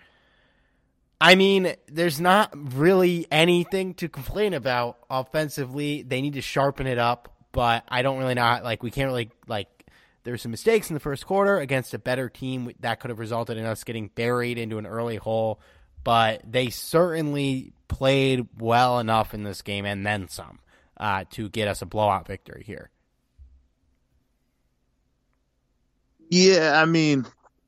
Speaker 3: I mean, there's not really anything to complain about offensively. They need to sharpen it up, but I don't really know how, like, we can't really, like, there's some mistakes in the first quarter against a better team that could have resulted in us getting buried into an early hole. but they certainly played well enough in this game and then some uh, to get us a blowout victory here.
Speaker 4: Yeah, I mean,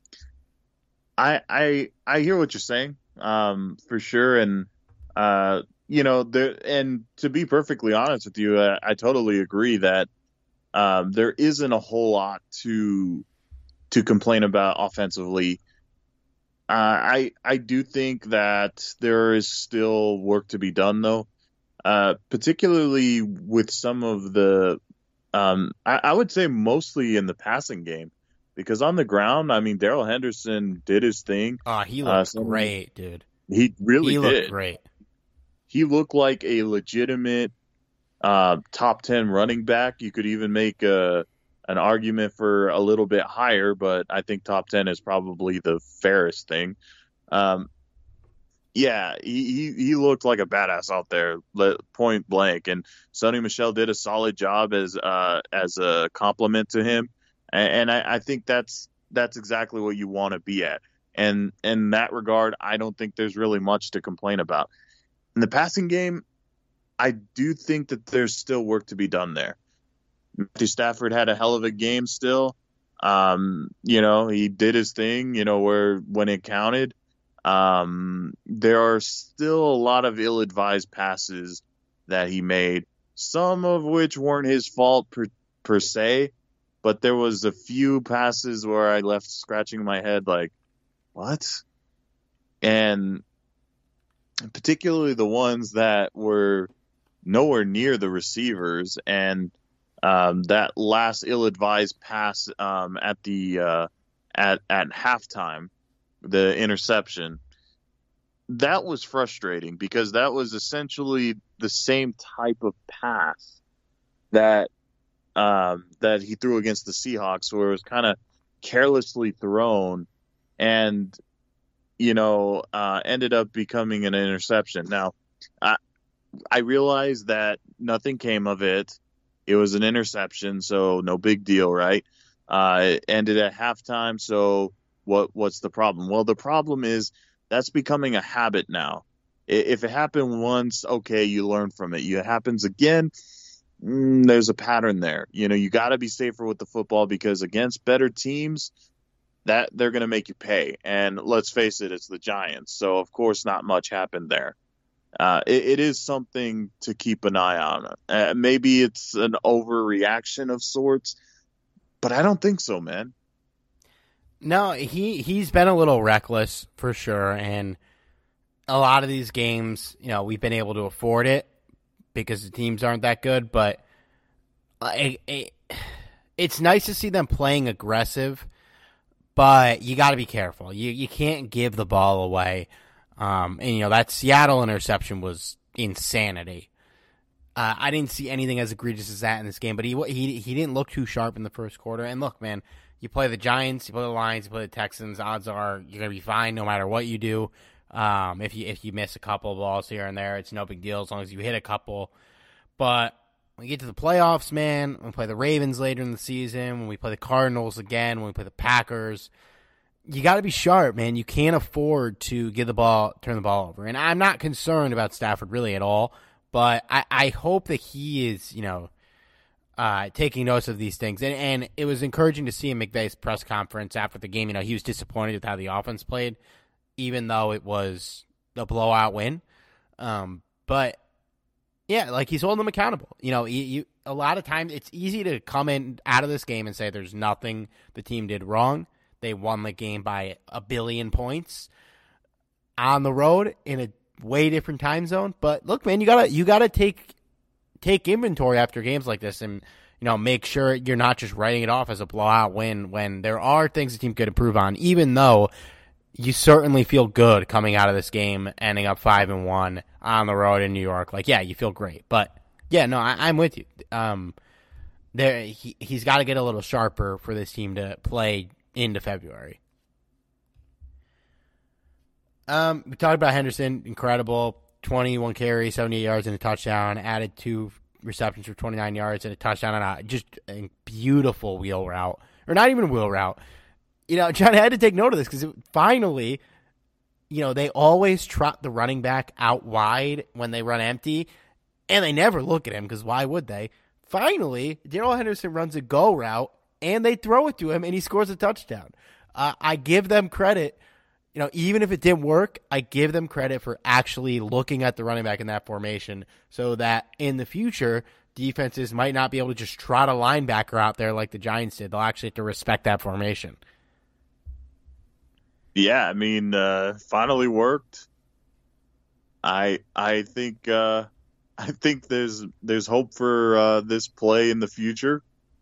Speaker 4: I I I hear what you're saying, um, for sure, and uh, you know, there. And to be perfectly honest with you, I, I totally agree that um, there isn't a whole lot to to complain about offensively. Uh, I I do think that there is still work to be done, though, uh, particularly with some of the. Um, I, I would say mostly in the passing game. Because on the ground, I mean, Darrell Henderson did his thing.
Speaker 3: Oh, he looked uh, great, dude.
Speaker 4: He really
Speaker 3: he
Speaker 4: did.
Speaker 3: He looked great.
Speaker 4: He looked like a legitimate uh, top ten running back. You could even make a, an argument for a little bit higher, but I think top ten is probably the fairest thing. Um, yeah, he, he, he looked like a badass out there, point blank. And Sonny Michel did a solid job as uh, as a compliment to him. And I, I think that's that's exactly what you want to be at. And in that regard, I don't think there's really much to complain about. In the passing game, I do think that there's still work to be done there. Matthew Stafford had a hell of a game still. Um, you know, he did his thing, you know, where when it counted. Um, there are still a lot of ill-advised passes that he made, some of which weren't his fault per, per se. But there was a few passes where I left scratching my head like, what? And particularly the ones that were nowhere near the receivers. And um, that last ill-advised pass um, at the uh, at at halftime, the interception, that was frustrating because that was essentially the same type of pass that Um, that he threw against the Seahawks, where it was kind of carelessly thrown and, you know, uh, ended up becoming an interception. Now, I, I realize that nothing came of it. It was an interception, so no big deal, right? Uh, it ended at halftime, so what? what's the problem? Well, the problem is that's becoming a habit now. If it happened once, okay, you learn from it. It happens again, Mm, there's a pattern there. You know, you got to be safer with the football because against better teams, that they're going to make you pay. And let's face it, it's the Giants. So, of course, not much happened there. Uh, it, it is something to keep an eye on. Uh, maybe it's an overreaction of sorts, but I don't think so, man.
Speaker 3: No, he, he's been a little reckless for sure. And a lot of these games, you know, we've been able to afford it because the teams aren't that good, but it, it, it's nice to see them playing aggressive, but you got to be careful. You you can't give the ball away. Um, and, you know, that Seattle interception was insanity. Uh, I didn't see anything as egregious as that in this game, but he, he, he didn't look too sharp in the first quarter. And look, man, you play the Giants, you play the Lions, you play the Texans, odds are you're going to be fine no matter what you do. Um, if you if you miss a couple of balls here and there, it's no big deal as long as you hit a couple. But when we get to the playoffs, man, when we play the Ravens later in the season, when we play the Cardinals again, when we play the Packers, you got to be sharp, man. You can't afford to give the ball, turn the ball over. And I'm not concerned about Stafford really at all, but I, I hope that he is, you know, uh, taking notice of these things. And, and it was encouraging to see in McVay's press conference after the game. You know, he was disappointed with how the offense played, even though it was a blowout win. Um, but, yeah, like he's holding them accountable. You know, you, you, a lot of times it's easy to come in out of this game and say there's nothing the team did wrong. They won the game by a billion points on the road in a way different time zone. But look, man, you gotta you gotta take take inventory after games like this, and you know make sure you're not just writing it off as a blowout win when there are things the team could improve on. Even though you certainly feel good coming out of this game, ending up five and one on the road in New York. Like, yeah, you feel great, but yeah, no, I, I'm with you. Um, there he he's got to get a little sharper for this team to play into February. Um, we talked about Henderson, incredible, twenty-one carries, seventy-eight yards and a touchdown, added two receptions for twenty-nine yards and a touchdown on a just a beautiful wheel route, or not even a wheel route. You know, John, I had to take note of this because finally, you know, they always trot the running back out wide when they run empty, and they never look at him because why would they? Finally, Darrell Henderson runs a go route, and they throw it to him, and he scores a touchdown. Uh, I give them credit. You know, even if it didn't work, I give them credit for actually looking at the running back in that formation so that in the future, defenses might not be able to just trot a linebacker out there like the Giants did. They'll actually have to respect that formation.
Speaker 4: Yeah, I mean, uh, finally worked. I I think uh, I think there's there's hope for uh, this play in the future.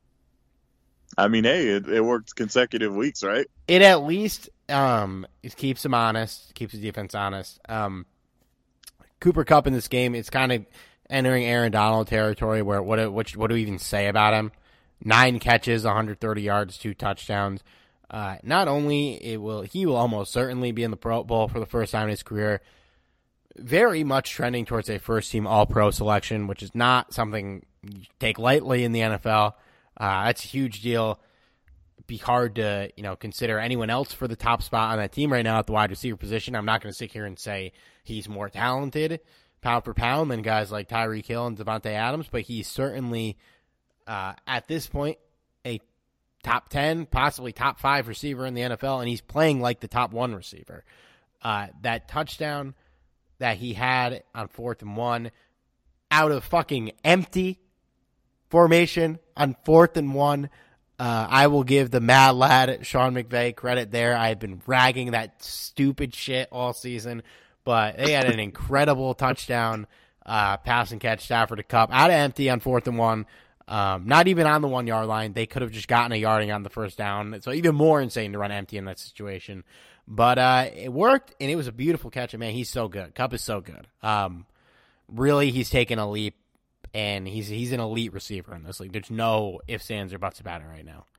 Speaker 4: I mean, hey, it, it worked consecutive weeks, right?
Speaker 3: It at least um, it keeps them honest, keeps the defense honest. Um, Cooper Kupp in this game, it's kind of entering Aaron Donald territory where what what what do we even say about him? Nine catches, one hundred thirty yards, two touchdowns. Uh, not only it will he will almost certainly be in the Pro Bowl for the first time in his career. Very much trending towards a first-team All-Pro selection, which is not something you take lightly in the N F L. Uh, that's a huge deal. It'd be hard to you know consider anyone else for the top spot on that team right now at the wide receiver position. I'm not going to sit here and say he's more talented pound for pound than guys like Tyreek Hill and Devontae Adams, but he's certainly uh, at this point a top ten, possibly top five receiver in the N F L, and he's playing like the top one receiver. Uh, that touchdown that he had on fourth and one out of fucking empty formation on fourth and one, uh, I will give the mad lad Sean McVay credit there. I've been ragging that stupid shit all season, but they had an incredible touchdown uh, pass and catch Stafford to Kupp out of empty on fourth and one. Um, not even on the one-yard line. They could have just gotten a yarding on the first down. So even more insane to run empty in that situation. But uh, it worked, and it was a beautiful catch. And, man, he's so good. Kupp is so good. Um, really, he's taken a leap, and he's he's an elite receiver in this league. There's no ifs, ands, or buts about it right now.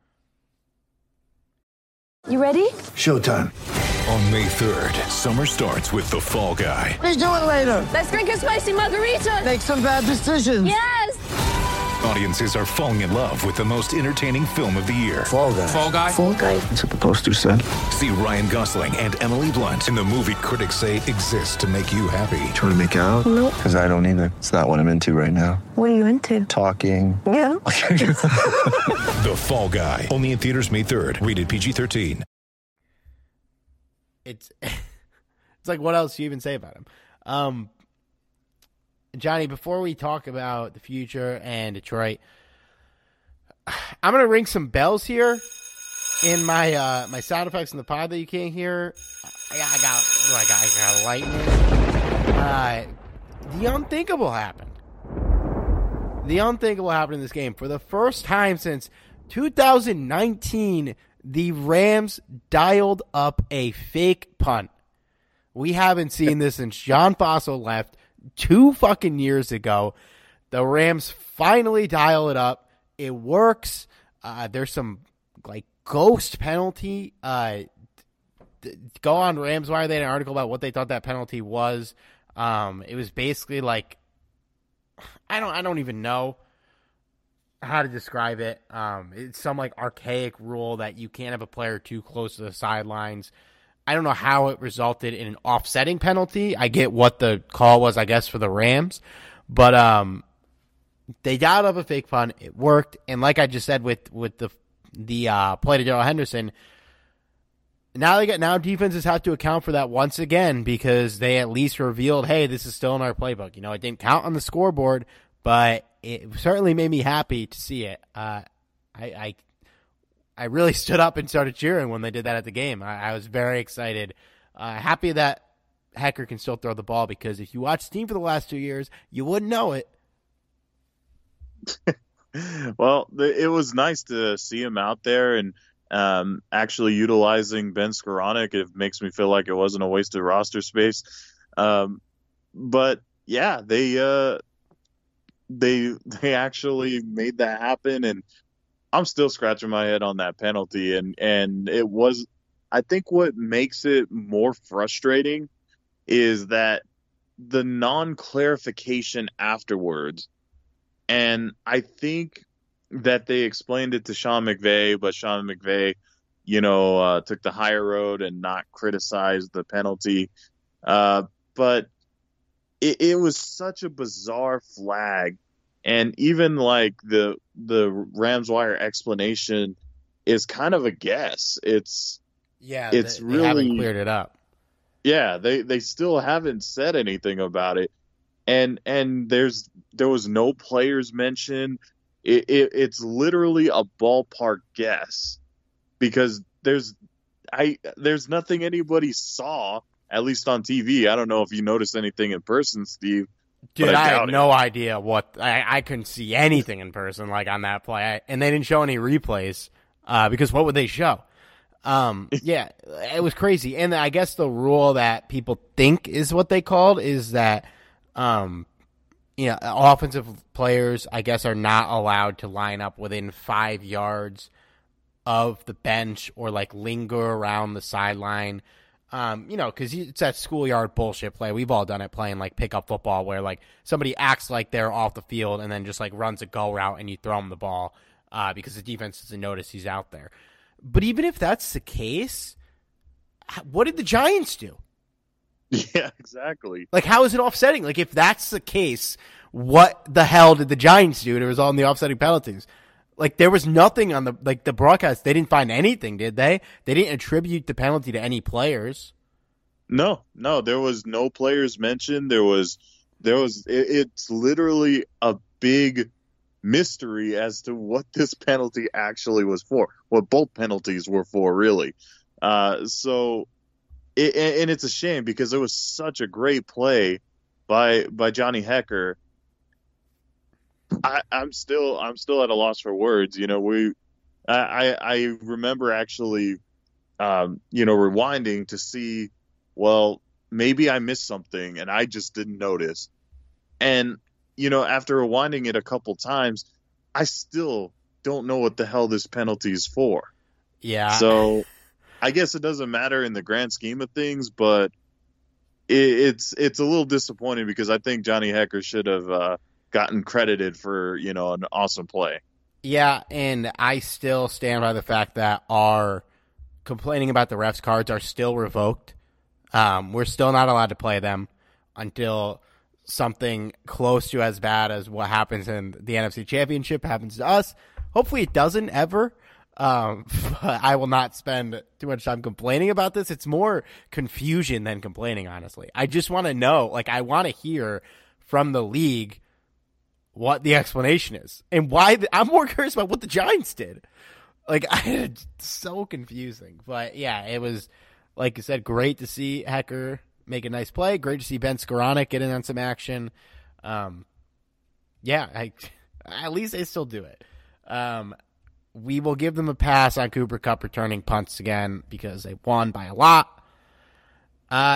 Speaker 5: You ready?
Speaker 6: Showtime. On May third, summer starts with The Fall Guy.
Speaker 7: Let's do it later.
Speaker 5: Let's drink a spicy margarita.
Speaker 7: Make some bad decisions.
Speaker 5: Yes.
Speaker 6: Audiences are falling in love with the most entertaining film of the year.
Speaker 7: Fall Guy.
Speaker 6: Fall Guy.
Speaker 5: Fall guy.
Speaker 7: That's what the poster said.
Speaker 6: See Ryan Gosling and Emily Blunt in the movie critics say exists to make you happy.
Speaker 2: Trying to make it out?
Speaker 5: Nope.
Speaker 2: Because I don't either. It's not what I'm into right now.
Speaker 5: What are you into?
Speaker 2: Talking.
Speaker 5: Yeah.
Speaker 6: The Fall Guy. Only in theaters May third. Rated P G thirteen.
Speaker 3: It's it's like, what else do you even say about him? Um, Johnny, before we talk about the future and Detroit, I'm going to ring some bells here in my uh, my sound effects in the pod that you can't hear. I got, I got, what do I got? I got lightning. Uh, the unthinkable happened. The unthinkable happened in this game. For the first time since two thousand nineteen, the Rams dialed up a fake punt. We haven't seen this since John Faso left two fucking years ago. The Rams finally dial it up. It works. Uh, there's some like ghost penalty. Uh, th- go on RamsWire. They had an article about what they thought that penalty was. Um, it was basically like, I don't, I don't even know how to describe it. Um, it's some like archaic rule that you can't have a player too close to the sidelines. I don't know how it resulted in an offsetting penalty. I get what the call was, I guess, for the Rams. But um, they dialed up a fake punt. It worked. And like I just said with with the the uh, play to Darrell Henderson, now they get now defenses have to account for that once again because they at least revealed, hey, this is still in our playbook. You know, it didn't count on the scoreboard, but it certainly made me happy to see it. Uh, I, I I really stood up and started cheering when they did that at the game. I, I was very excited. Uh, happy that Hekker can still throw the ball because if you watch the team for the last two years, you wouldn't know it.
Speaker 4: Well, it was nice to see him out there and um, actually utilizing Ben Skoranek. It makes me feel like it wasn't a wasted roster space. Um, but, yeah, they uh, they they actually made that happen, and I'm still scratching my head on that penalty, and, and it was – I think what makes it more frustrating is that the non-clarification afterwards, and I think that they explained it to Sean McVay, but Sean McVay you know, uh, took the higher road and not criticized the penalty. Uh, but it, it was such a bizarre flag. And even like the the Rams wire explanation is kind of a guess. It's
Speaker 3: yeah,
Speaker 4: it's
Speaker 3: they,
Speaker 4: really
Speaker 3: they haven't cleared it up.
Speaker 4: Yeah, they, they still haven't said anything about it. And and there's there was no players mentioned. It, it it's literally a ballpark guess because there's I there's nothing anybody saw, at least on T V. I don't know if you noticed anything in person, Steve.
Speaker 3: Dude,
Speaker 4: I,
Speaker 3: I had
Speaker 4: doubt
Speaker 3: no
Speaker 4: it.
Speaker 3: idea what I, I couldn't see anything in person like on that play, I, and they didn't show any replays uh, because what would they show? Um, yeah, it was crazy. And I guess the rule that people think is what they called is that, um, you know, offensive players, I guess, are not allowed to line up within five yards of the bench or like linger around the sideline. Um, you know, because it's that schoolyard bullshit play. We've all done it playing like pickup football where like somebody acts like they're off the field and then just like runs a go route and you throw them the ball uh, because the defense doesn't notice he's out there. But even if that's the case, what did the Giants do?
Speaker 4: Yeah, exactly.
Speaker 3: Like, how is it offsetting? Like, if that's the case, what the hell did the Giants do to resolve the offsetting penalties? Like, there was nothing on the, like, the broadcast. They didn't find anything, did they? They didn't attribute the penalty to any players.
Speaker 4: No, no, there was no players mentioned. There was, there was, it, it's literally a big mystery as to what this penalty actually was for, what both penalties were for, really. Uh, so, it, and it's a shame because it was such a great play by by Johnny Hekker. I, I'm still I'm still at a loss for words. You know, we I I remember actually, um, you know, rewinding to see, well, maybe I missed something and I just didn't notice. And you know, after rewinding it a couple times, I still don't know what the hell this penalty is for.
Speaker 3: Yeah.
Speaker 4: So I guess it doesn't matter in the grand scheme of things, but it, it's it's a little disappointing because I think Johnny Hekker should have uh, gotten credited for, you know, an awesome play.
Speaker 3: Yeah, and I still stand by the fact that our complaining about the refs cards are still revoked. Um, we're still not allowed to play them until something close to as bad as what happens in the N F C Championship happens to us. Hopefully it doesn't ever. Um, but I will not spend too much time complaining about this. It's more confusion than complaining, honestly. I just want to know, like, I want to hear from the league what the explanation is and why. The, I'm more curious about what the Giants did. Like, I, it's so confusing. But yeah, it was, like I said, great to see Hekker make a nice play. Great to see Ben Skoranek get in on some action. Um, yeah, I, at least they still do it. Um, we will give them a pass on Cooper Kupp returning punts again because they won by a lot. Uh,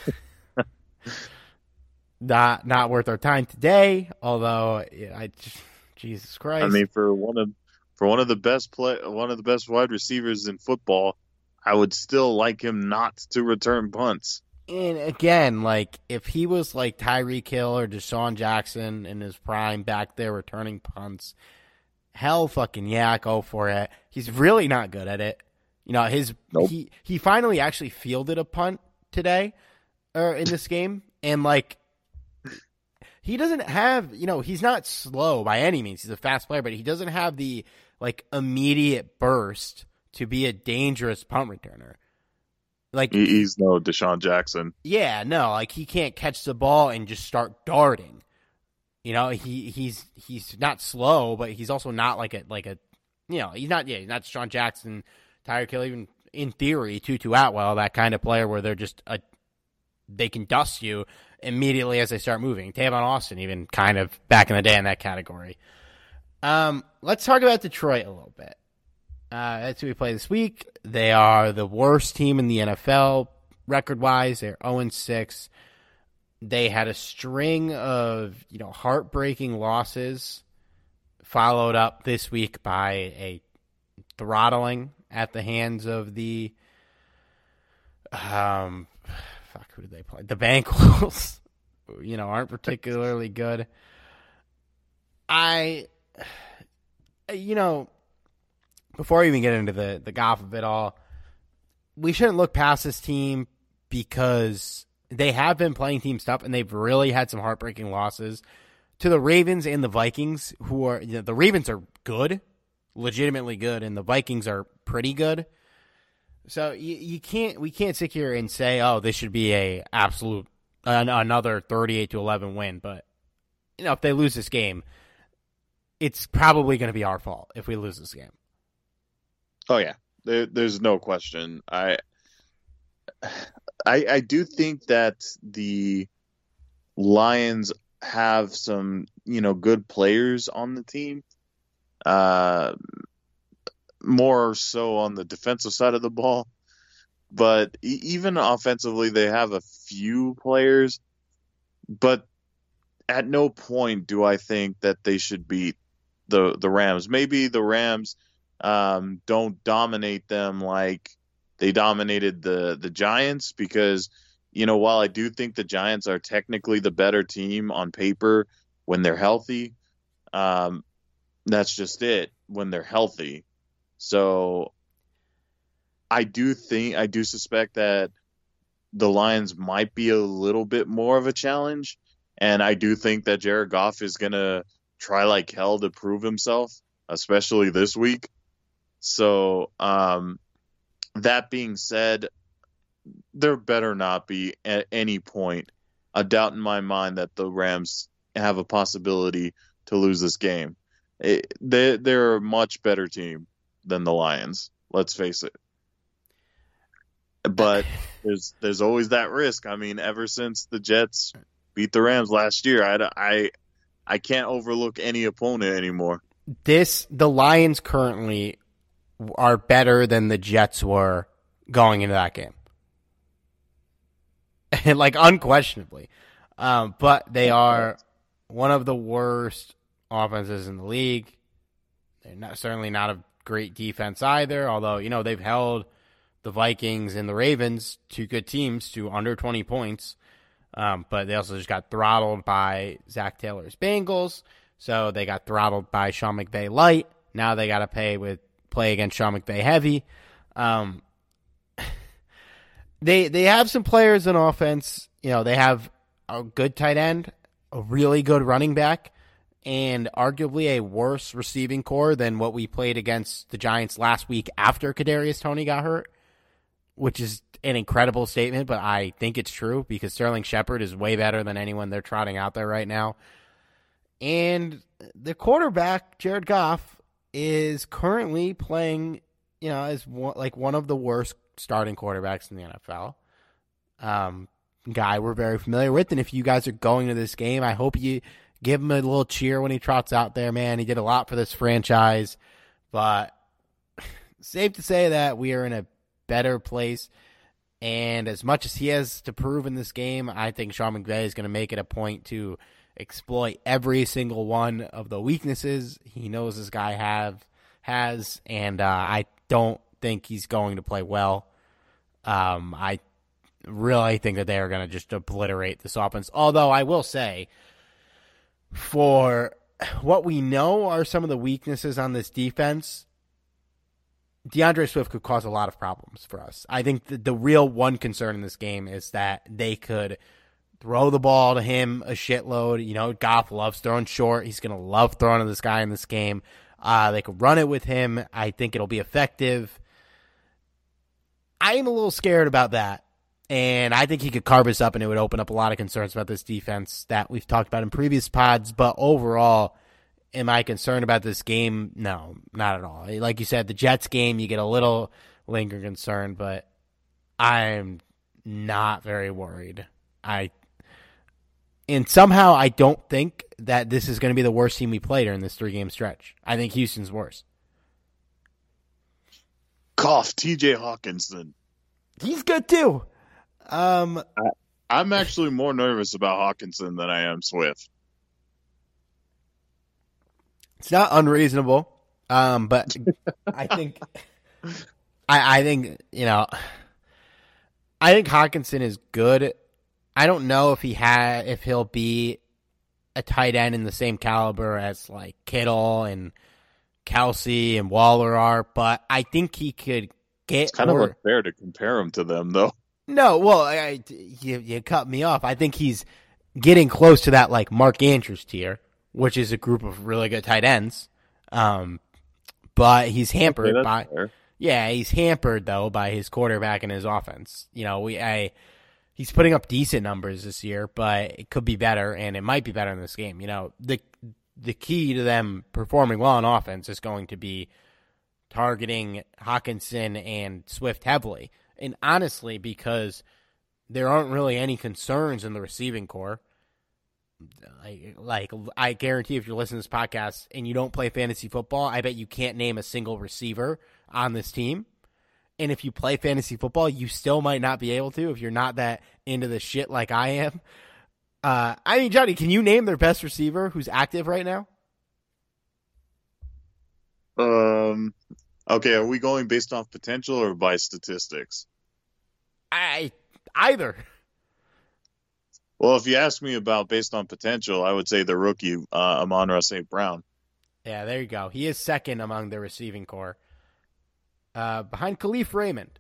Speaker 3: not not worth our time today. Although, I Jesus Christ,
Speaker 4: I mean, for one of for one of the best play, one of the best wide receivers in football, I would still like him not to return punts.
Speaker 3: And again, like, if he was like Tyreek Hill or Deshaun Jackson in his prime back there returning punts, hell fucking yeah, go for it. He's really not good at it. You know, his
Speaker 4: nope.
Speaker 3: he he finally actually fielded a punt today or in this game, and like he doesn't have, you know, he's not slow by any means. He's a fast player, but he doesn't have the like immediate burst to be a dangerous punt returner. Like,
Speaker 4: he's no Deshaun Jackson.
Speaker 3: Yeah, no, like he can't catch the ball and just start darting. You know, he he's he's not slow, but he's also not like a like a you know, he's not yeah, he's not Deshaun Jackson, Tyreek Hill, even in theory, Tutu Atwell, that kind of player where they're just a they can dust you immediately as they start moving. Tavon Austin, even kind of back in the day in that category. Um, let's talk about Detroit a little bit. Uh, that's who we play this week. They are the worst team in the N F L record-wise. They're oh and six. They had a string of, you know, heartbreaking losses, followed up this week by a throttling at the hands of the um, fuck, who did they play? The Bengals, you know, aren't particularly good. I, you know. before we even get into the, the Goff of it all, we shouldn't look past this team because they have been playing team stuff and they've really had some heartbreaking losses to the Ravens and the Vikings, who are, you know, the Ravens are good, legitimately good, and the Vikings are pretty good. So you, you can't, we can't sit here and say, oh, this should be a absolute, an, another thirty-eight to eleven win. But, you know, if they lose this game, it's probably going to be our fault if we lose this game.
Speaker 4: Oh yeah, there, there's no question. I, I, I do think that the Lions have some, you know, good players on the team. Uh, more so on the defensive side of the ball, but e- even offensively, they have a few players. But at no point do I think that they should beat the the Rams. Maybe the Rams um, don't dominate them like they dominated the the Giants, because, you know, while I do think the Giants are technically the better team on paper when they're healthy, um, that's just it, when they're healthy. So I do think, I do suspect that the Lions might be a little bit more of a challenge. And I do think that Jared Goff is going to try like hell to prove himself, especially this week. So um, that being said, there better not be at any point a doubt in my mind that the Rams have a possibility to lose this game. It, they, they're a much better team than the Lions, let's face it. But there's there's always that risk. I mean, ever since the Jets beat the Rams last year, I, I, I can't overlook any opponent anymore.
Speaker 3: This the Lions currently are better than the Jets were going into that game. Like, unquestionably. Um, but they are one of the worst offenses in the league. They're not, certainly not a great defense either, although, you know, they've held the Vikings and the Ravens, two good teams, to under twenty points. Um, but they also just got throttled by Zach Taylor's Bengals. So they got throttled by Sean McVay light. Now they got to pay with play against Sean McVay heavy. Um, they they have some players in offense. You know, they have a good tight end, a really good running back, and arguably a worse receiving core than what we played against the Giants last week after Kadarius Toney got hurt, which is an incredible statement, but I think it's true because Sterling Shepard is way better than anyone they're trotting out there right now. And the quarterback, Jared Goff, is currently playing, you know, as one, like one of the worst starting quarterbacks in the N F L. Um, guy we're very familiar with, and if you guys are going to this game, I hope you give him a little cheer when he trots out there, man. He did a lot for this franchise, but safe to say that we are in a better place. And as much as he has to prove in this game, I think Sean McVay is going to make it a point to exploit every single one of the weaknesses he knows this guy have has, and uh, I don't think he's going to play well. Um, I really think that they are going to just obliterate this offense. Although I will say, for what we know are some of the weaknesses on this defense, DeAndre Swift could cause a lot of problems for us. I think the, the real one concern in this game is that they could throw the ball to him a shitload. You know, Goff loves throwing short. He's going to love throwing to this guy in this game. Uh, they could run it with him. I think it'll be effective. I'm a little scared about that. And I think he could carve us up, and it would open up a lot of concerns about this defense that we've talked about in previous pods. But overall, am I concerned about this game? No, not at all. Like you said, the Jets game, you get a little lingering concern, but I'm not very worried. I And somehow I don't think that this is going to be the worst team we played during this three-game stretch. I think Houston's worse.
Speaker 4: Cough, T J Hawkinson.
Speaker 3: He's good too. Um,
Speaker 4: I, I'm actually more nervous about Hawkinson than I am Swift.
Speaker 3: It's not unreasonable, um, but I think, I, I think you know, I think Hawkinson is good. I don't know if he had if he'll be a tight end in the same caliber as like Kittle and Kelsey and Waller are, but I think he could get
Speaker 4: It's kind
Speaker 3: more...
Speaker 4: of unfair to compare him to them, though.
Speaker 3: No, well, I, you, you cut me off. I think he's getting close to that, like, Mark Andrews tier, which is a group of really good tight ends. Um, but he's hampered
Speaker 4: okay,
Speaker 3: by...
Speaker 4: fair.
Speaker 3: Yeah, he's hampered, though, by his quarterback and his offense. You know, we I he's putting up decent numbers this year, but it could be better, and it might be better in this game. You know, the the key to them performing well on offense is going to be targeting Hawkinson and Swift heavily. And honestly, because there aren't really any concerns in the receiving core. Like, like I guarantee if you're listening to this podcast and you don't play fantasy football, I bet you can't name a single receiver on this team. And if you play fantasy football, you still might not be able to if you're not that into the shit like I am. Uh, I mean, Johnny, can you name their best receiver who's active right now?
Speaker 4: Um. Okay, are we going based off potential or by statistics?
Speaker 3: I either.
Speaker 4: Well, if you ask me about based on potential, I would say the rookie, uh, Amon-Ra Saint Brown.
Speaker 3: Yeah, there you go. He is second among the receiving core. Uh, behind Khalif Raymond.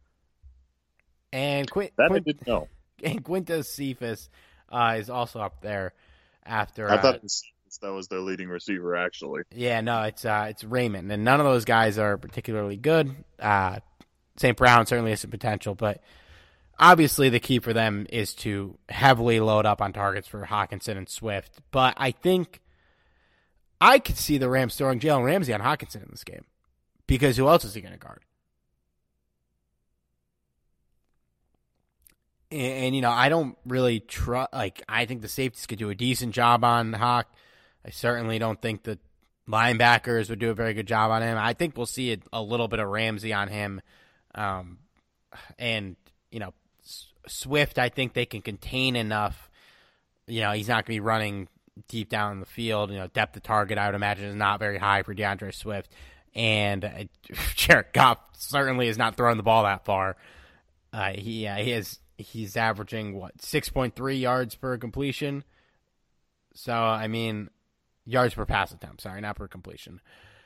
Speaker 3: And Quint,
Speaker 4: That
Speaker 3: Quint,
Speaker 4: I didn't know.
Speaker 3: And Quintus Cephas uh, is also up there after.
Speaker 4: I
Speaker 3: uh,
Speaker 4: thought that was their leading receiver, actually.
Speaker 3: Yeah, no, it's uh, it's Raymond. And none of those guys are particularly good. Uh, Saint Brown certainly has some potential, but obviously the key for them is to heavily load up on targets for Hawkinson and Swift. But I think I could see the Rams throwing Jalen Ramsey on Hawkinson in this game. Because who else is he going to guard? And, and, you know, I don't really trust, like, I think the safeties could do a decent job on Hawk. I certainly don't think the linebackers would do a very good job on him. I think we'll see a, a little bit of Ramsey on him. Um, and, you know, S- Swift, I think they can contain enough. You know, he's not going to be running deep down in the field. You know, depth of target, I would imagine, is not very high for DeAndre Swift. And uh, Jared Goff certainly is not throwing the ball that far. Uh, he uh, he is he's averaging what six point three yards per completion. So I mean, yards per pass attempt. Sorry, not per completion.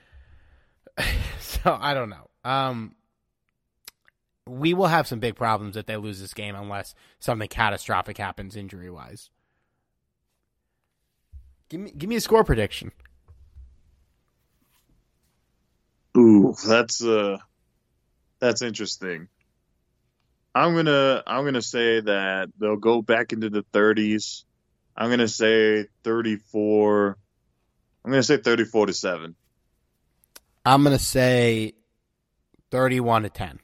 Speaker 3: So I don't know. Um, we will have some big problems if they lose this game unless something catastrophic happens injury wise. Give me give me a score prediction.
Speaker 4: Ooh, that's uh, that's interesting. I'm gonna I'm gonna say that they'll go back into the thirties. I'm gonna say thirty-four. I'm gonna say thirty-four to seven.
Speaker 3: I'm gonna say thirty-one to ten.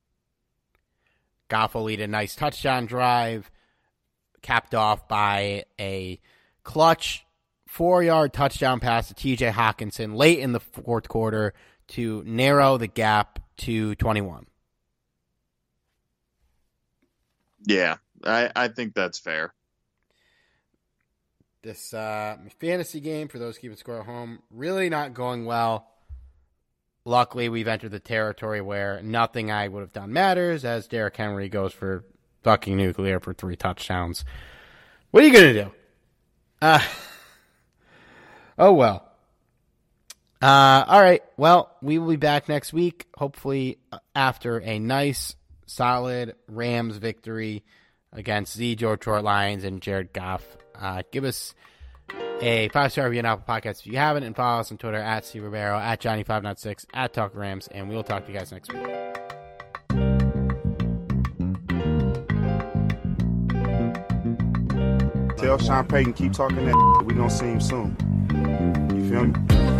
Speaker 3: Goff will lead a nice touchdown drive, capped off by a clutch four-yard touchdown pass to T J Hawkinson late in the fourth quarter to narrow the gap to twenty-one.
Speaker 4: Yeah, I, I think that's fair.
Speaker 3: This uh, fantasy game, for those keeping score at home, really not going well. Luckily, we've entered the territory where nothing I would have done matters, as Derrick Henry goes for fucking nuclear for three touchdowns. What are you going to do? Uh, oh, well. Uh, all right. Well, we will be back next week, hopefully after a nice, solid Rams victory against the Detroit Lions and Jared Goff. Uh, give us a five-star review on Apple Podcasts if you haven't, and follow us on Twitter at Steve Ribeiro, at Johnny five nine six, at Talk Rams, and we will talk to you guys next week.
Speaker 2: Tell Sean Payton, keep talking that we gonna see him soon. You feel me?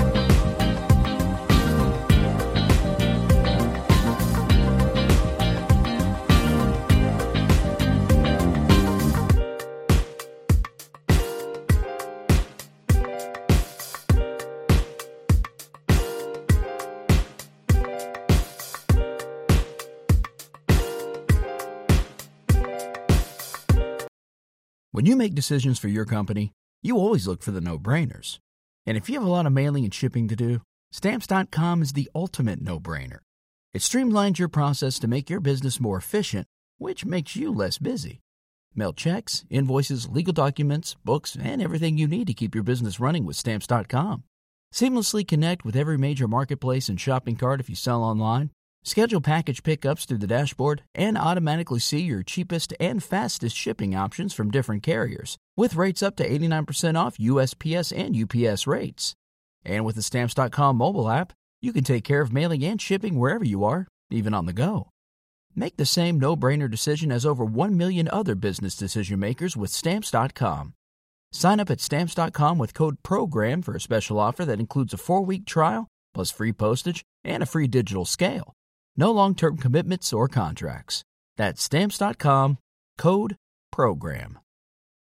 Speaker 8: When you make decisions for your company, you always look for the no-brainers. And if you have a lot of mailing and shipping to do, Stamps dot com is the ultimate no-brainer. It streamlines your process to make your business more efficient, which makes you less busy. Mail checks, invoices, legal documents, books, and everything you need to keep your business running with Stamps dot com. Seamlessly connect with every major marketplace and shopping cart if you sell online. Schedule package pickups through the dashboard and automatically see your cheapest and fastest shipping options from different carriers, with rates up to eighty-nine percent off U S P S and U P S rates. And with the Stamps dot com mobile app, you can take care of mailing and shipping wherever you are, even on the go. Make the same no-brainer decision as over one million other business decision makers with Stamps dot com. Sign up at Stamps dot com with code PROGRAM for a special offer that includes a four-week trial, plus free postage and a free digital scale. No long-term commitments or contracts. That's Stamps dot com, code PROGRAM.